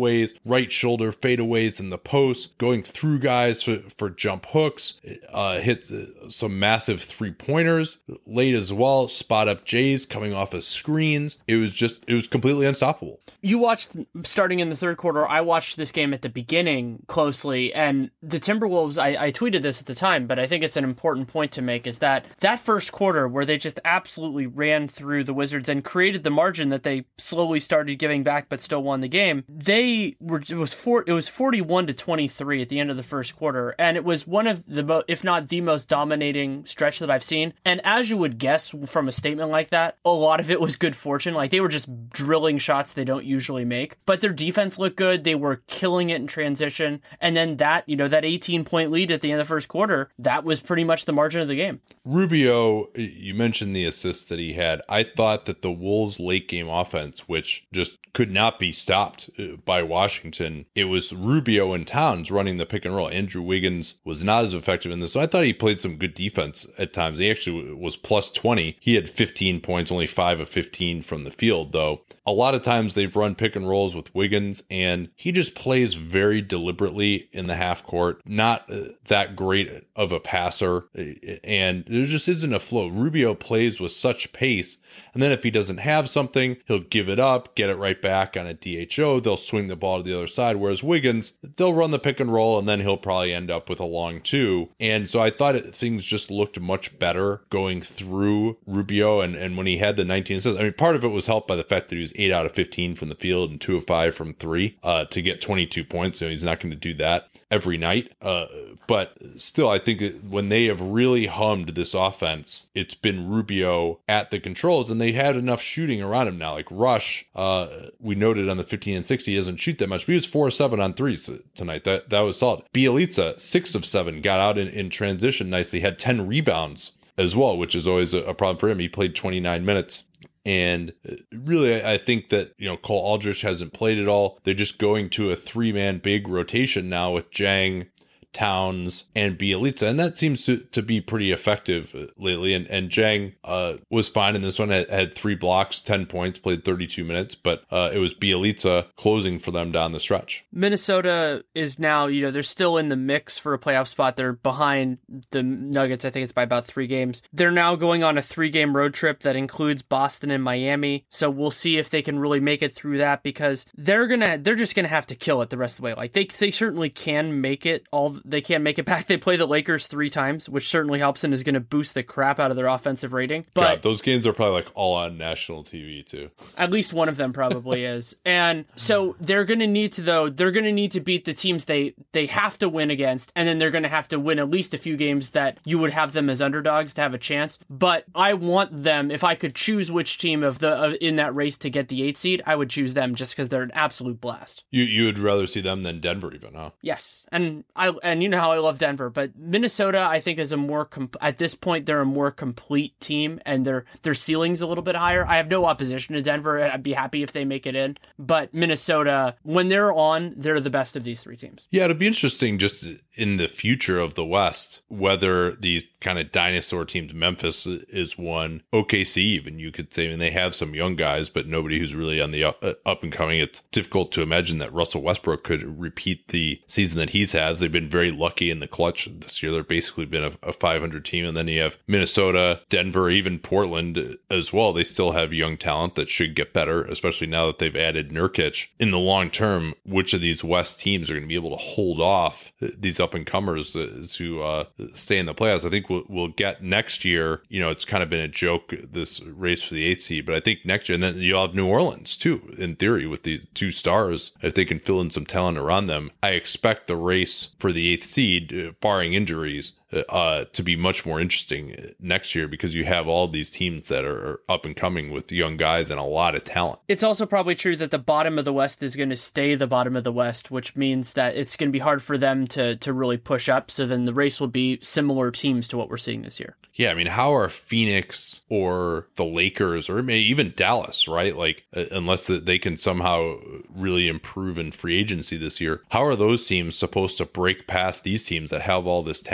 right shoulder fadeaways in the post, going through guys for, for jump hooks, uh, hit some massive three-pointers late as well, spot up Jays coming off of screens. It was just, it was completely unstoppable. You watched starting in the third quarter. I watched this game at the beginning closely, and the Timberwolves, I, I tweeted this at the time, but I think it's an important point to make, is that that first quarter where they just absolutely ran through the Wizards and created the margin that they slowly started giving back but still won the game. They were, it was four, it was forty-one to twenty-three at the end of the first quarter, and it was one of the, mo- if not the most dominating stretch that I've seen. And as you would guess from a statement like that, a lot of it was good fortune. Like, they were just drilling shots they don't usually make, but their defense looked good. They were killing it in transition. And then that, you know, that eighteen point lead at the end of the first quarter, that was pretty much the margin of the game. Rubio, you mentioned the assists that he had. I thought that the Wolves late game offense, which just could not be stopped by Washington, it was Rubio and Towns running the pick and roll. Andrew Wiggins was not as effective in this. So I thought he played some good defense at times. He actually was plus twenty. He had fifteen points, only five of fifteen from the field, though. A lot of times they've run pick and rolls with Wiggins, and he just plays very deliberately in the half court. Not that great of a passer, and there just isn't a flow. Rubio plays with such pace, and then if he doesn't have something, he'll give it up, get it right back on a D H O. They'll swing the ball to the other side, whereas Wiggins, they'll run the pick and roll, and then he'll probably end up with a long two. And so I thought it, things just looked much better going through Rubio, and, and when he had the nineteen assists, I mean, part of it was helped by the fact that he was eight out of fifteen from the field and two of five from three uh, to get twenty-two points. So he's not going to do that every night. Uh, but still, I think that when they have really hummed this offense, it's been Rubio at the controls, and they had enough shooting around him now. Like Rush, uh, we noted on the fifteen and six, he doesn't shoot that much, but he was four of seven on threes tonight. That that was solid. Bjelica, six of seven, got out in, in transition nicely, had ten rebounds as well, which is always a, a problem for him. He played twenty-nine minutes. And really, I think that, you know, Cole Aldrich hasn't played at all. They're just going to a three-man big rotation now with Jang, Towns, and Bjelica, and that seems to, to be pretty effective lately. And and Jang uh, was fine in this one, had, had three blocks, ten points, played thirty-two minutes, but uh, it was Bjelica closing for them down the stretch. Minnesota is now, you know, they're still in the mix for a playoff spot. They're behind the Nuggets, I think it's by about three games. They're now going on a three-game road trip that includes Boston and Miami, so we'll see if they can really make it through that, because they're gonna, they're just gonna have to kill it the rest of the way. Like, they, they certainly can make it all. They can't make it back. They play the Lakers three times, which certainly helps and is going to boost the crap out of their offensive rating. But God, those games are probably like all on national T V too. At least one of them probably is. And so they're going to need to, though, they're going to need to beat the teams they, they have to win against. And then they're going to have to win at least a few games that you would have them as underdogs to have a chance. But I want them, if I could choose which team of the uh, in that race to get the eight seed, I would choose them just because they're an absolute blast. You you would rather see them than Denver even, huh? Yes. And I and you know how I love Denver, but Minnesota, I think, is a more comp- at this point they're a more complete team, and their their ceiling's a little bit higher. I have no opposition to Denver. I'd be happy if they make it in, but Minnesota, when they're on, they're the best of these three teams. Yeah, it'll be interesting just in the future of the West, whether these kind of dinosaur teams, Memphis is one, O K C even, you could say, I mean, they have some young guys, but nobody who's really on the up, up and coming. It's difficult to imagine that Russell Westbrook could repeat the season that he's had. They've been very lucky in the clutch this year. They've basically been a, a five hundred team. And then you have Minnesota, Denver, even Portland as well. They still have young talent that should get better, especially now that they've added Nurkic. In the long term, which of these West teams are going to be able to hold off these up and comers to uh, stay in the playoffs? I think we'll, we'll get next year. You know, it's kind of been a joke, this race for the eighth seed, but I think next year, and then you'll have New Orleans too, in theory, with the two stars, if they can fill in some talent around them. I expect the race for the eighth seed, barring injuries, uh, to be much more interesting next year, because you have all these teams that are up and coming with young guys and a lot of talent. It's also probably true that the bottom of the West is going to stay the bottom of the West, which means that it's going to be hard for them to to really push up. So then the race will be similar teams to what we're seeing this year. Yeah, I mean, how are Phoenix or the Lakers or maybe even Dallas, right? Like, uh, unless they can somehow really improve in free agency this year, how are those teams supposed to break past these teams that have all this talent and are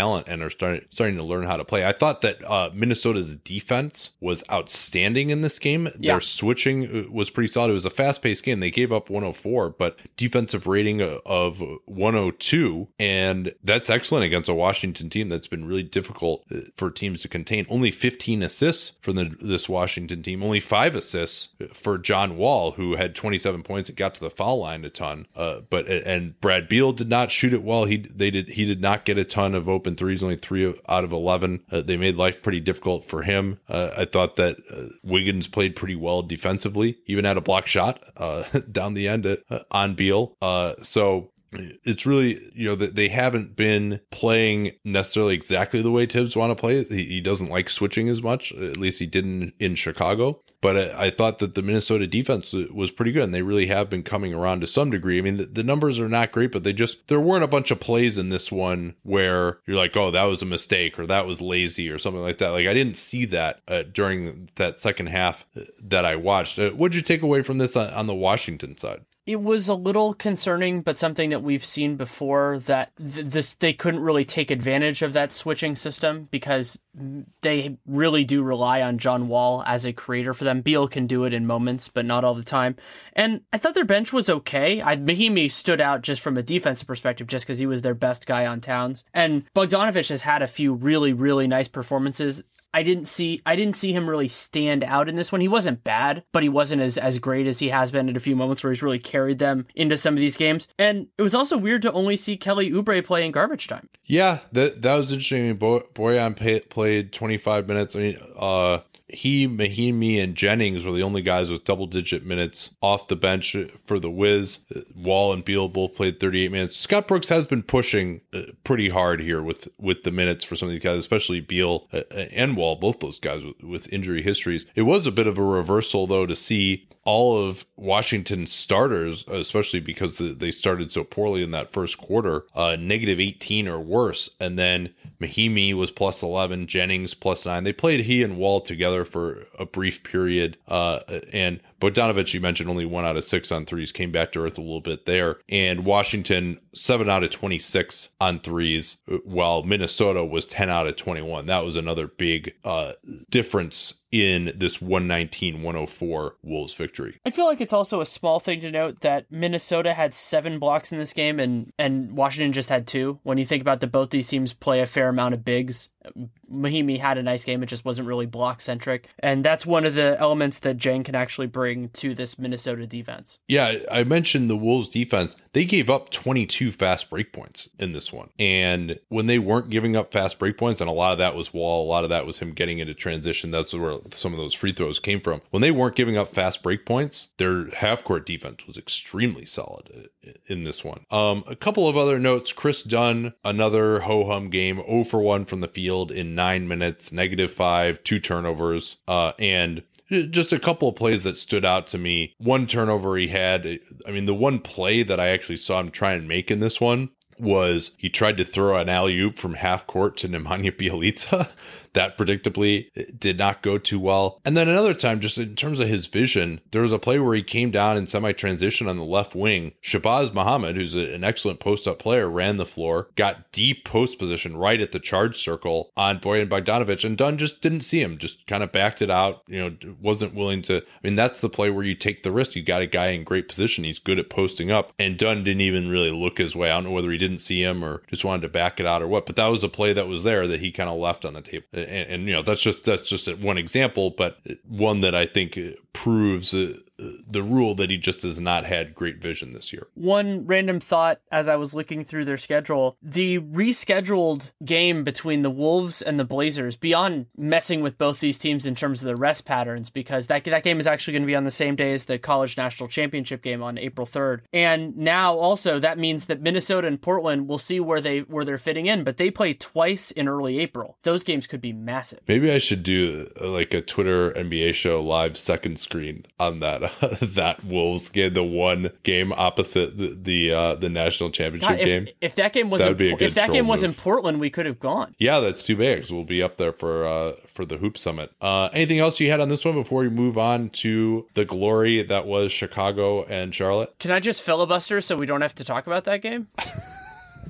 are starting starting to learn how to play. I thought that uh, Minnesota's defense was outstanding in this game. Yeah. Their switching was pretty solid. It was a fast-paced game. They gave up one oh four, but defensive rating of one oh two, and that's excellent against a Washington team that's been really difficult for teams to contain. Only fifteen assists from the, this Washington team. Only five assists for John Wall, who had twenty-seven points and got to the foul line a ton. Uh, but and Brad Beal did not shoot it well. He they did he did not get a ton of open threes. Only three out of eleven. Uh, they made life pretty difficult for him. Uh, I thought that uh, Wiggins played pretty well defensively. Even had a block shot uh, down the end at, uh, on Beal. Uh, so. It's really, you know, that they haven't been playing necessarily exactly the way Tibbs want to play. He, he doesn't like switching as much. At least he didn't in Chicago. But I, I thought that the Minnesota defense was pretty good, and they really have been coming around to some degree. I mean, the, the numbers are not great, but they just, there weren't a bunch of plays in this one where you're like, oh, that was a mistake or that was lazy or something like that. Like, I didn't see that uh, during that second half that I watched. Uh, what'd you take away from this on, on the Washington side? It was a little concerning, but something that we've seen before, that th- this they couldn't really take advantage of that switching system because they really do rely on John Wall as a creator for them. Beal can do it in moments, but not all the time. And I thought their bench was okay. I, Mahimi stood out just from a defensive perspective just because he was their best guy on Towns. And Bogdanovich has had a few really, really nice performances. I didn't see I didn't see him really stand out in this one. He wasn't bad, but he wasn't as, as great as he has been at a few moments where he's really carried them into some of these games. And it was also weird to only see Kelly Oubre play in garbage time. Yeah, that that was interesting. I mean, Boy, Boyan pay, played twenty-five minutes. I mean, uh, he, Mahimi, and Jennings were the only guys with double-digit minutes off the bench for the Wiz. Wall and Beal both played thirty-eight minutes. Scott Brooks has been pushing pretty hard here with, with the minutes for some of these guys, especially Beal and Wall, both those guys with, with injury histories. It was a bit of a reversal, though, to see all of Washington's starters, especially because they started so poorly in that first quarter, uh, negative eighteen or worse. And then Mahimi was plus eleven, Jennings plus nine. They played he and Wall together for a brief period. Uh, and Bogdanovich, you mentioned, only one out of six on threes, came back to earth a little bit there. And Washington, seven out of twenty-six on threes, while Minnesota was ten out of twenty-one. That was another big uh, difference in this one nineteen one oh four Wolves victory. I feel like it's also a small thing to note that Minnesota had seven blocks in this game and, and Washington just had two. When you think about that both these teams play a fair amount of bigs, Mahimi had a nice game. It just wasn't really block centric. And that's one of the elements that Jang can actually bring to this Minnesota defense. Yeah, I mentioned the Wolves defense. They gave up twenty-two fast break points in this one. And when they weren't giving up fast break points, and a lot of that was Wall, a lot of that was him getting into transition. That's where some of those free throws came from. When they weren't giving up fast break points, their half-court defense was extremely solid in this one. Um, a couple of other notes. Chris Dunn, another ho-hum game, zero for one from the field in nine minutes, negative five, two turnovers, uh, and just a couple of plays that stood out to me. One turnover he had, I mean, the one play that I actually saw him try and make in this one was he tried to throw an alley-oop from half court to Nemanja Bjelica. That predictably did not go too well. And then another time, just in terms of his vision, there was a play where he came down in semi-transition on the left wing. Shabazz Muhammad, who's an excellent post-up player, ran the floor, got deep post position right at the charge circle on Boyan Bogdanovich, and Dunn just didn't see him, just kind of backed it out, you know, wasn't willing to. I mean, that's the play where you take the risk. You got a guy in great position. He's good at posting up, and Dunn didn't even really look his way. I don't know whether he didn't see him or just wanted to back it out or what, but that was a play that was there that he kind of left on the table. And, and you know, that's just that's just one example, but one that I think proves uh, the rule that he just has not had great vision this year. One random thought as I was looking through their schedule, the rescheduled game between the Wolves and the Blazers, beyond messing with both these teams in terms of the rest patterns, because that, that game is actually going to be on the same day as the College National Championship game on April third. And now also that means that Minnesota and Portland will see where, they, where they're fitting in, but they play twice in early April. Those games could be massive. Maybe I should do uh, like a Twitter N B A show live second screen on that that Wolves game, the one game opposite the the, uh, the national championship God, if, game. If that game was in, if that game was in Portland, we could have gone. Yeah, that's too bad because we'll be up there for uh, for the Hoop Summit. Uh, anything else you had on this one before we move on to the glory that was Chicago and Charlotte? Can I just filibuster so we don't have to talk about that game?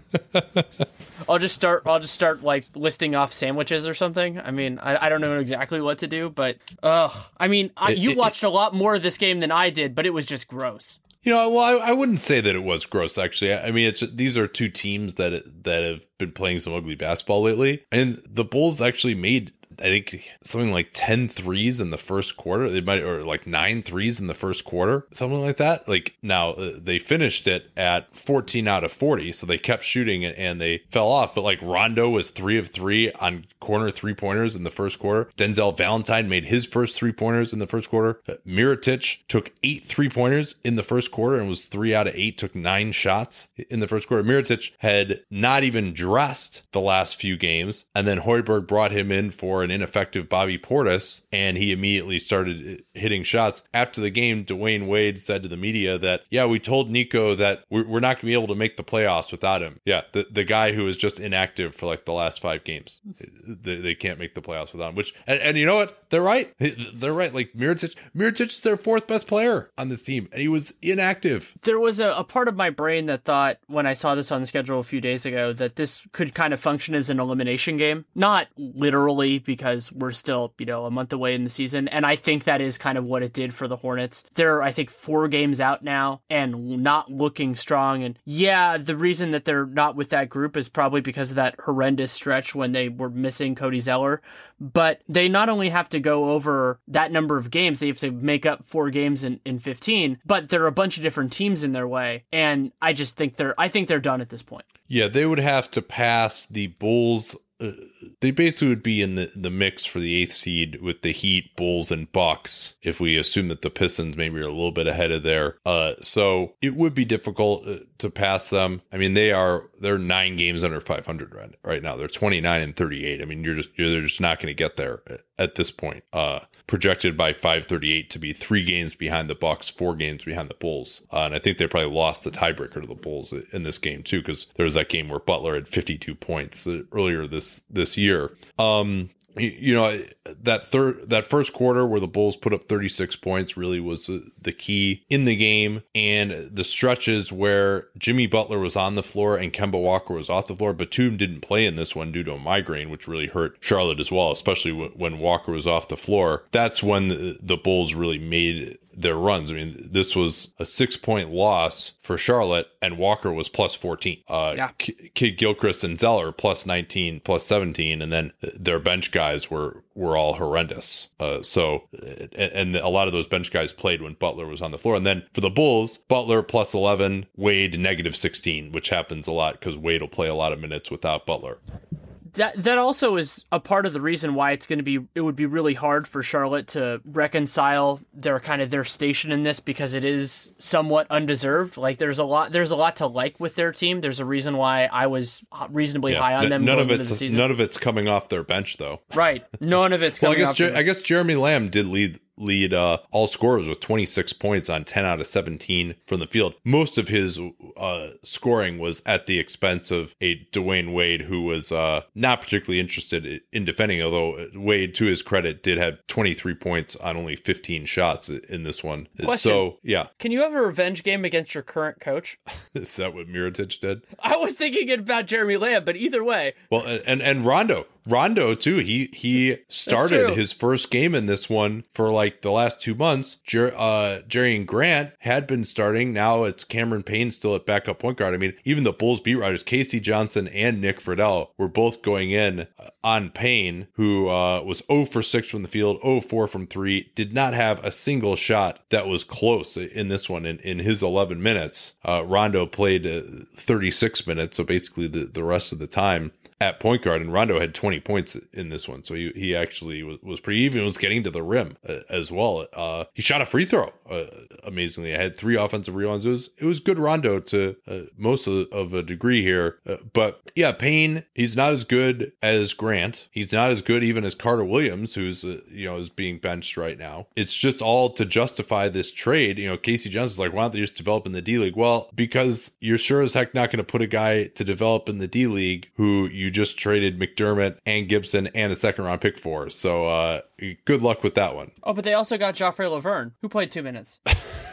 I'll just start. I'll just start like listing off sandwiches or something. I mean, I, I don't know exactly what to do, but ugh. I mean, I, you it, watched it, a lot more of this game than I did, but it was just gross. You know, well, I, I wouldn't say that it was gross. Actually, I mean, it's these are two teams that that have been playing some ugly basketball lately, and the Bulls actually made, I think, something like ten threes in the first quarter. They might, or like nine threes in the first quarter, something like that. Like now uh, they finished it at fourteen out of forty. So they kept shooting and, and they fell off. But like Rondo was three of three on corner three pointers in the first quarter. Denzel Valentine made his first three pointers in the first quarter. Uh, Mirotic took eight three pointers in the first quarter and was three out of eight, took nine shots in the first quarter. Mirotic had not even dressed the last few games. And then Hoiberg brought him in for an ineffective Bobby Portis, and he immediately started hitting shots. After the game, Dwayne Wade said to the media that, yeah, we told Nico that we're, we're not going to be able to make the playoffs without him. Yeah, the, the guy who is just inactive for like the last five games. They, they can't make the playoffs without him, which, and, and you know what? They're right. They're right. Like Mirotic, Mirotic is their fourth best player on this team, and he was inactive. There was a, a part of my brain that thought, when I saw this on the schedule a few days ago, that this could kind of function as an elimination game. Not literally, because we're still, you know, a month away in the season. And I think that is kind of what it did for the Hornets. They're, I think, four games out now and not looking strong. And yeah, the reason that they're not with that group is probably because of that horrendous stretch when they were missing Cody Zeller. But they not only have to go over that number of games, they have to make up four games in, in fifteen, but there are a bunch of different teams in their way. And I just think they're, I think they're done at this point. Yeah, they would have to pass the Bulls. Uh, they basically would be in the, the mix for the eighth seed with the Heat, Bulls, and Bucks if we assume that the Pistons maybe are a little bit ahead of there. Uh, so it would be difficult uh, to pass them. I mean, they are they're nine games under five hundred right, right now. They're twenty-nine and thirty-eight. I mean, you're just you're, they're just not going to get there at this point. Uh, projected by five thirty-eight to be three games behind the Bucks, four games behind the Bulls, uh, and I think they probably lost the tiebreaker to the Bulls in this game too, because there was that game where Butler had fifty-two points earlier this this year. Um, you know, that third, that first quarter where the Bulls put up thirty-six points really was the key in the game. And the stretches where Jimmy Butler was on the floor and Kemba Walker was off the floor. Batum didn't play in this one due to a migraine, which really hurt Charlotte as well, especially when Walker was off the floor. That's when the, the Bulls really made their runs. I mean, this was a six point loss for Charlotte, and Walker was plus fourteen. Uh, yeah. K- Kid Gilchrist and Zeller plus nineteen, plus seventeen, and then their bench guys were were all horrendous. Uh, so, and, and a lot of those bench guys played when Butler was on the floor. And then for the Bulls, Butler plus eleven, Wade negative sixteen, which happens a lot because Wade will play a lot of minutes without Butler. That that also is a part of the reason why it's going to be it would be really hard for Charlotte to reconcile their kind of their station in this, because it is somewhat undeserved. Like there's a lot there's a lot to like with their team. There's a reason why I was reasonably yeah, high on them. None going of it's the season. None of it's coming off their bench though. Right. None of it's coming well, I guess off. Jer- I guess Jeremy Lamb did lead lead uh, all scorers with twenty-six points on ten out of seventeen from the field. Most of his uh, scoring was at the expense of a Dwayne Wade, who was uh, not particularly interested in defending, although Wade, to his credit, did have twenty-three points on only fifteen shots in this one. Question. So, yeah. Can you have a revenge game against your current coach? Is that what Mirotic did? I was thinking about Jeremy Lamb, but either way. Well, and, and Rondo. Rondo, too. He he started his first game in this one for like the last two months. Jer- uh, Jerry Grant had been starting. Now it's Cameron Payne still at backup point guard. I mean, even the Bulls beat writers, Casey Johnson and Nick Friedel, were both going in on Payne, who uh, was zero for six from the field, zero for four from three, did not have a single shot that was close in this one in, in his eleven minutes. Uh, Rondo played uh, thirty-six minutes, so basically the, the rest of the time at point guard, and Rondo had twenty points in this one, so he he actually was, was pretty even, was getting to the rim uh, as well. Uh, he shot a free throw, uh, amazingly. I had three offensive rebounds. It was, it was good Rondo to uh, most of, of a degree here, uh, but yeah, Payne, he's not as good as Grant. He's not as good even as Carter Williams, who's uh, you know is being benched right now. It's just all to justify this trade. You know, Casey Johnson's like, why don't they just develop in the D League? Well, because you're sure as heck not going to put a guy to develop in the D League who you just traded McDermott and Gibson and a second round pick for. So uh, good luck with that one. Oh, but they also got Joffrey Laverne, who played two minutes.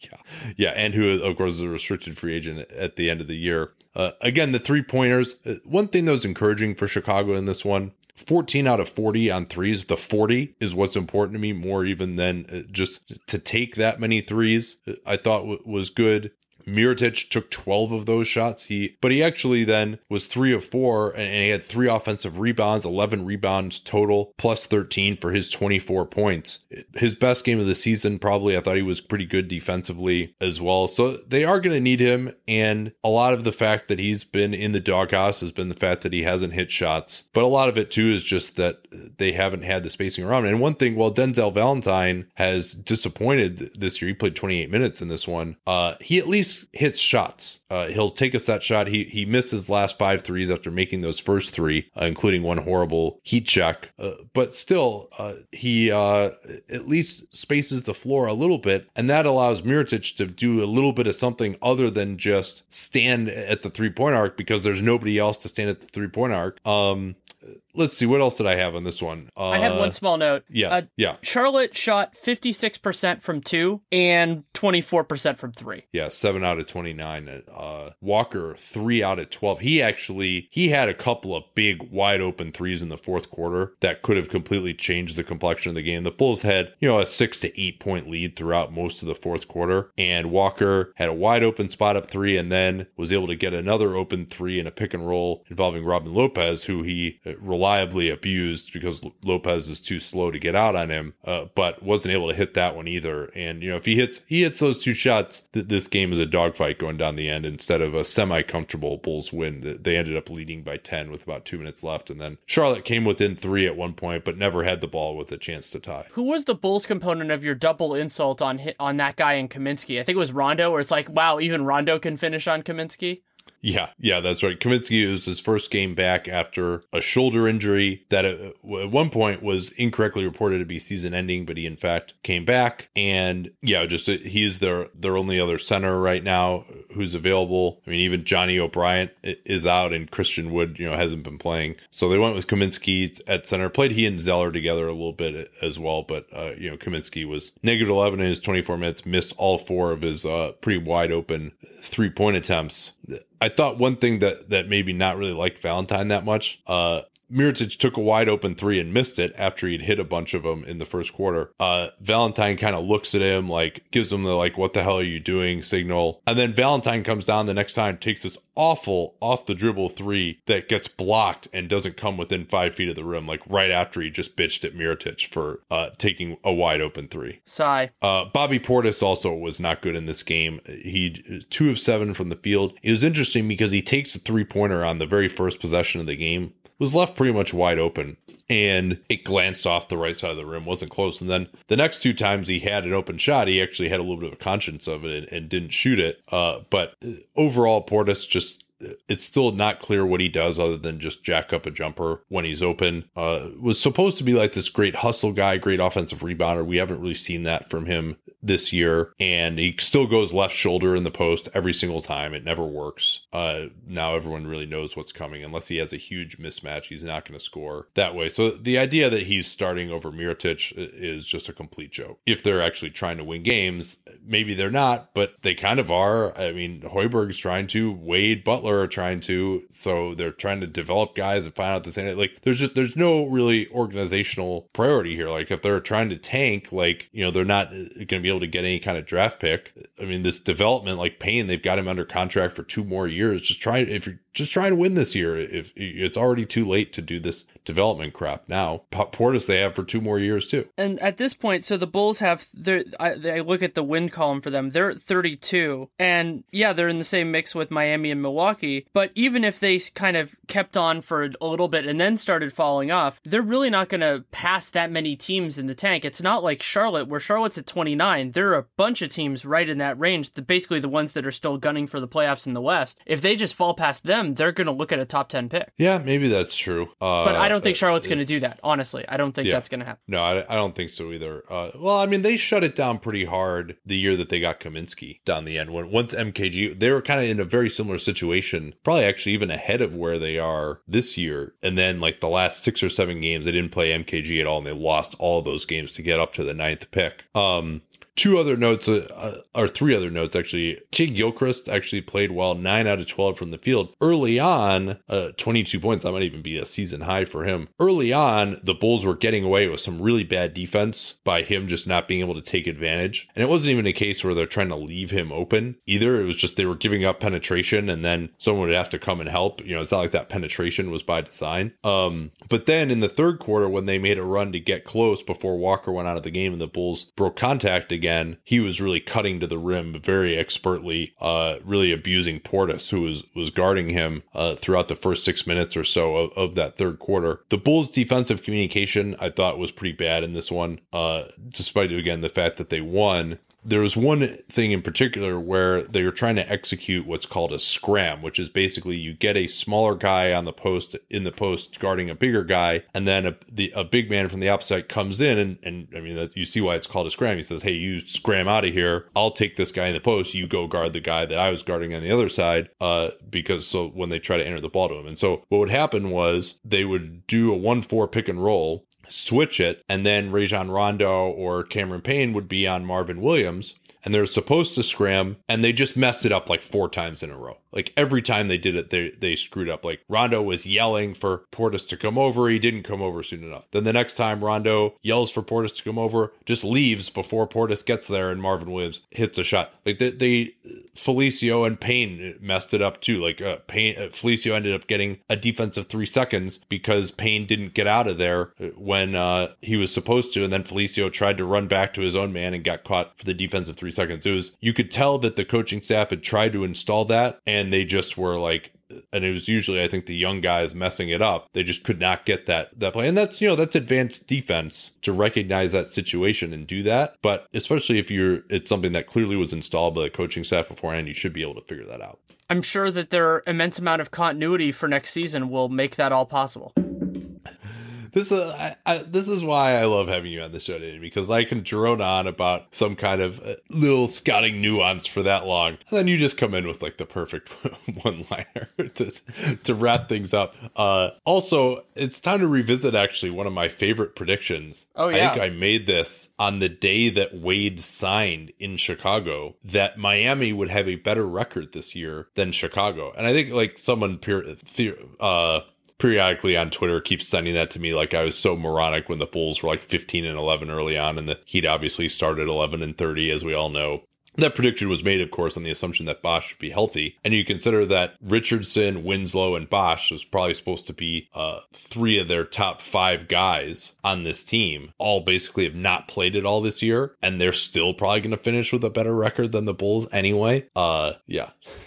Yeah. Yeah. And who, of course, is a restricted free agent at the end of the year. Uh, again, the three pointers. One thing that was encouraging for Chicago in this one, fourteen out of forty on threes. The forty is what's important to me more even than just to take that many threes. I thought w- was good. Mirotic took twelve of those shots. He, but he actually then was three of four, and, and he had three offensive rebounds, eleven rebounds total, plus thirteen for his twenty-four points. His best game of the season, probably. I thought he was pretty good defensively as well. So they are going to need him. And a lot of the fact that he's been in the doghouse has been the fact that he hasn't hit shots. But a lot of it too is just that they haven't had the spacing around. And one thing, while Denzel Valentine has disappointed this year, he played twenty-eight minutes in this one. Uh, he at least hits shots. Uh, he'll take a set shot. He he missed his last five threes after making those first three, uh, including one horrible heat check. Uh, but still, uh, he uh, at least spaces the floor a little bit, and that allows Mirotic to do a little bit of something other than just stand at the three-point arc, because there's nobody else to stand at the three-point arc. Um, Let's see, what else did I have on this one? Uh, I had one small note. Yeah, uh, yeah. Charlotte shot fifty-six percent from two and twenty-four percent from three. Yeah, seven out of twenty-nine. Uh, Walker, three out of twelve. He actually, he had a couple of big, wide open threes in the fourth quarter that could have completely changed the complexion of the game. The Bulls had, you know, a six to eight point lead throughout most of the fourth quarter, and Walker had a wide open spot up three and then was able to get another open three in a pick and roll involving Robin Lopez, who he reliably abused because Lopez is too slow to get out on him, uh, but wasn't able to hit that one either. And, you know, if he hits he hits those two shots, th- this game is a dogfight going down the end instead of a semi-comfortable Bulls win. They ended up leading by ten with about two minutes left. And then Charlotte came within three at one point, but never had the ball with a chance to tie. Who was the Bulls component of your double insult on hit, on that guy in Kaminsky? I think it was Rondo, where it's like, wow, even Rondo can finish on Kaminsky. Yeah, yeah, that's right. Kaminsky was his first game back after a shoulder injury that at one point was incorrectly reported to be season ending, but he in fact came back. And yeah, just he's their their only other center right now who's available. I mean, even Johnny O'Brien is out, and Christian Wood, you know, hasn't been playing. So they went with Kaminsky at center. Played he and Zeller together a little bit as well, but uh, you know, Kaminsky was negative eleven in his twenty-four minutes, missed all four of his uh, pretty wide open three point attempts. I thought one thing that, that maybe not really liked Valentine that much, uh, Mirotic took a wide open three and missed it after he'd hit a bunch of them in the first quarter. Uh, Valentine kind of looks at him, like gives him the, like, what the hell are you doing signal. And then Valentine comes down the next time, takes this awful off the dribble three that gets blocked and doesn't come within five feet of the rim, like right after he just bitched at Mirotic for uh, taking a wide open three. Sigh. Uh, Bobby Portis also was not good in this game. He two of seven from the field. It was interesting because he takes a three pointer on the very first possession of the game, was left pretty much wide open, and it glanced off the right side of the rim, wasn't close. And then the next two times he had an open shot, he actually had a little bit of a conscience of it and, and didn't shoot it. Uh, but overall, Portis just, it's still not clear what he does other than just jack up a jumper when he's open. Uh, was supposed to be like this great hustle guy, great offensive rebounder. We haven't really seen that from him this year. And he still goes left shoulder in the post every single time. It never works. Uh, now everyone really knows what's coming. Unless he has a huge mismatch, he's not going to score that way. So the idea that he's starting over Mirotic is just a complete joke. If they're actually trying to win games, maybe they're not, but they kind of are. I mean, Hoiberg's trying to, Wade, Butler are trying to, so they're trying to develop guys and find out the same. Like, there's just there's no really organizational priority here. Like, if they're trying to tank, like, you know, they're not going to be able to get any kind of draft pick. I mean, this development, like Payne, they've got him under contract for two more years. Just try, if you're just trying to win this year, if it's already too late to do this development crap now. Portis they have for two more years too. And at this point, so the Bulls have their, I, I look at the win column for them, they're at thirty-two, and yeah, they're in the same mix with Miami and Milwaukee. But even if they kind of kept on for a little bit and then started falling off, they're really not going to pass that many teams in the tank. It's not like Charlotte, where Charlotte's at twenty-nine. There are a bunch of teams right in that range, the, basically the ones that are still gunning for the playoffs in the West. If they just fall past them, they're going to look at a top ten pick. Yeah, maybe that's true. Uh, but I don't think Charlotte's going to do that, honestly. I don't think yeah. that's going to happen. No, I, I don't think so either. Uh, well, I mean, they shut it down pretty hard the year that they got Kaminsky down the end. When Once M K G, they were kind of in a very similar situation, probably actually even ahead of where they are this year. And then like the last six or seven games, they didn't play M K G at all, and they lost all of those games to get up to the ninth pick. Um, Two other notes, uh, or three other notes, actually. Kid Gilchrist actually played well, nine out of twelve from the field. Early on, uh, twenty-two points, that might even be a season high for him. Early on, the Bulls were getting away with some really bad defense by him just not being able to take advantage. And it wasn't even a case where they're trying to leave him open either. It was just they were giving up penetration and then someone would have to come and help. You know, it's not like that penetration was by design. Um, but then in the third quarter, when they made a run to get close before Walker went out of the game and the Bulls broke contact again, he was really cutting to the rim very expertly, uh, really abusing Portis, who was, was guarding him uh, throughout the first six minutes or so of, of that third quarter. The Bulls' defensive communication, I thought, was pretty bad in this one, uh, despite, again, the fact that they won. There was one thing in particular where they were trying to execute what's called a scram, which is basically you get a smaller guy on the post in the post guarding a bigger guy, and then a, the, a big man from the opposite comes in, and, and I mean, you see why it's called a scram. He says, hey, you scram out of here. I'll take this guy in the post. You go guard the guy that I was guarding on the other side, uh, because so when they try to enter the ball to him. And so what would happen was they would do a one four pick and roll, switch it, and then Rajon Rondo or Cameron Payne would be on Marvin Williams, and they're supposed to scram, and they just messed it up like four times in a row. Like every time they did it, they they screwed up. Like Rondo was yelling for Portis to come over. He didn't come over soon enough. Then the next time Rondo yells for Portis to come over, just leaves before Portis gets there, and Marvin Williams hits a shot. Like they, they Felicio and Payne messed it up too. Like uh, Payne, uh, Felicio ended up getting a defensive three seconds because Payne didn't get out of there when uh, he was supposed to, and then Felicio tried to run back to his own man and got caught for the defensive three seconds. It was, you could tell that the coaching staff had tried to install that, and they just were like, and it was usually, I think, the young guys messing it up. They just could not get that that play. And that's, you know, that's advanced defense to recognize that situation and do that. But especially if you're, it's something that clearly was installed by the coaching staff beforehand, you should be able to figure that out. I'm sure that their immense amount of continuity for next season will make that all possible. This is I, I, this is why I love having you on the show, Danny, because I can drone on about some kind of little scouting nuance for that long, and then you just come in with like the perfect one-liner to to wrap things up. Uh, also, it's time to revisit actually one of my favorite predictions. Oh yeah, I think I made this on the day that Wade signed in Chicago, that Miami would have a better record this year than Chicago, and I think like someone peer, uh. periodically on Twitter keeps sending that to me like I was so moronic when the Bulls were like fifteen and eleven early on, and the Heat obviously started eleven and thirty, as we all know. That prediction was made, of course, on the assumption that Bosh should be healthy. And you consider that Richardson, Winslow, and Bosh was probably supposed to be uh, three of their top five guys on this team. All basically have not played at all this year, and they're still probably going to finish with a better record than the Bulls anyway. Uh, yeah.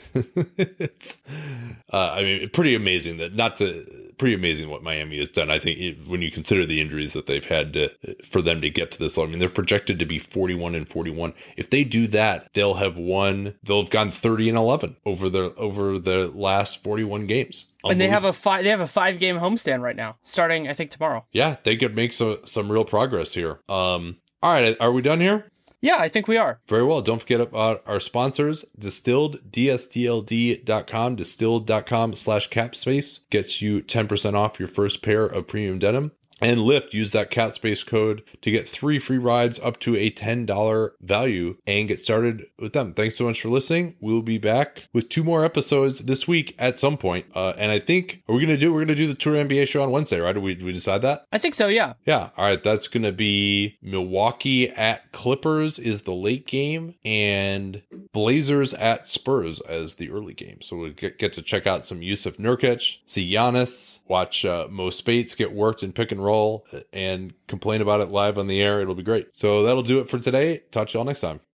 it's, uh, I mean, pretty amazing that not to... pretty amazing what Miami has done. I think it, when you consider the injuries that they've had to, for them to get to this level, I mean, they're projected to be forty-one and forty-one. If they do that, they'll have won, they'll have gone thirty and eleven over their, over the last forty-one games. And they have a five, they have a five game homestand right now, starting, I think, tomorrow. Yeah, they could make so, some real progress here. Um, all right. Are we done here? Yeah, I think we are. Very well. Don't forget about our sponsors, Distilled, D S T L D dot com, distilled.com slash capspace gets you ten percent off your first pair of premium denim. And Lyft, use that Capspace code to get three free rides up to a ten dollars value and get started with them. Thanks so much for listening. We'll be back with two more episodes this week at some point. Uh, and I think, are we going to do, we're going to do the Tour N B A show on Wednesday, right? Did we, did we decide that? I think so, yeah. Yeah. All right. That's going to be Milwaukee at Clippers is the late game, and Blazers at Spurs as the early game. So we'll get, get to check out some Yusuf Nurkic, see Giannis, watch uh, Mo Spates get worked in pick and roll, and complain about it live on the air. It'll be great. So that'll do it for today. Talk to y'all next time.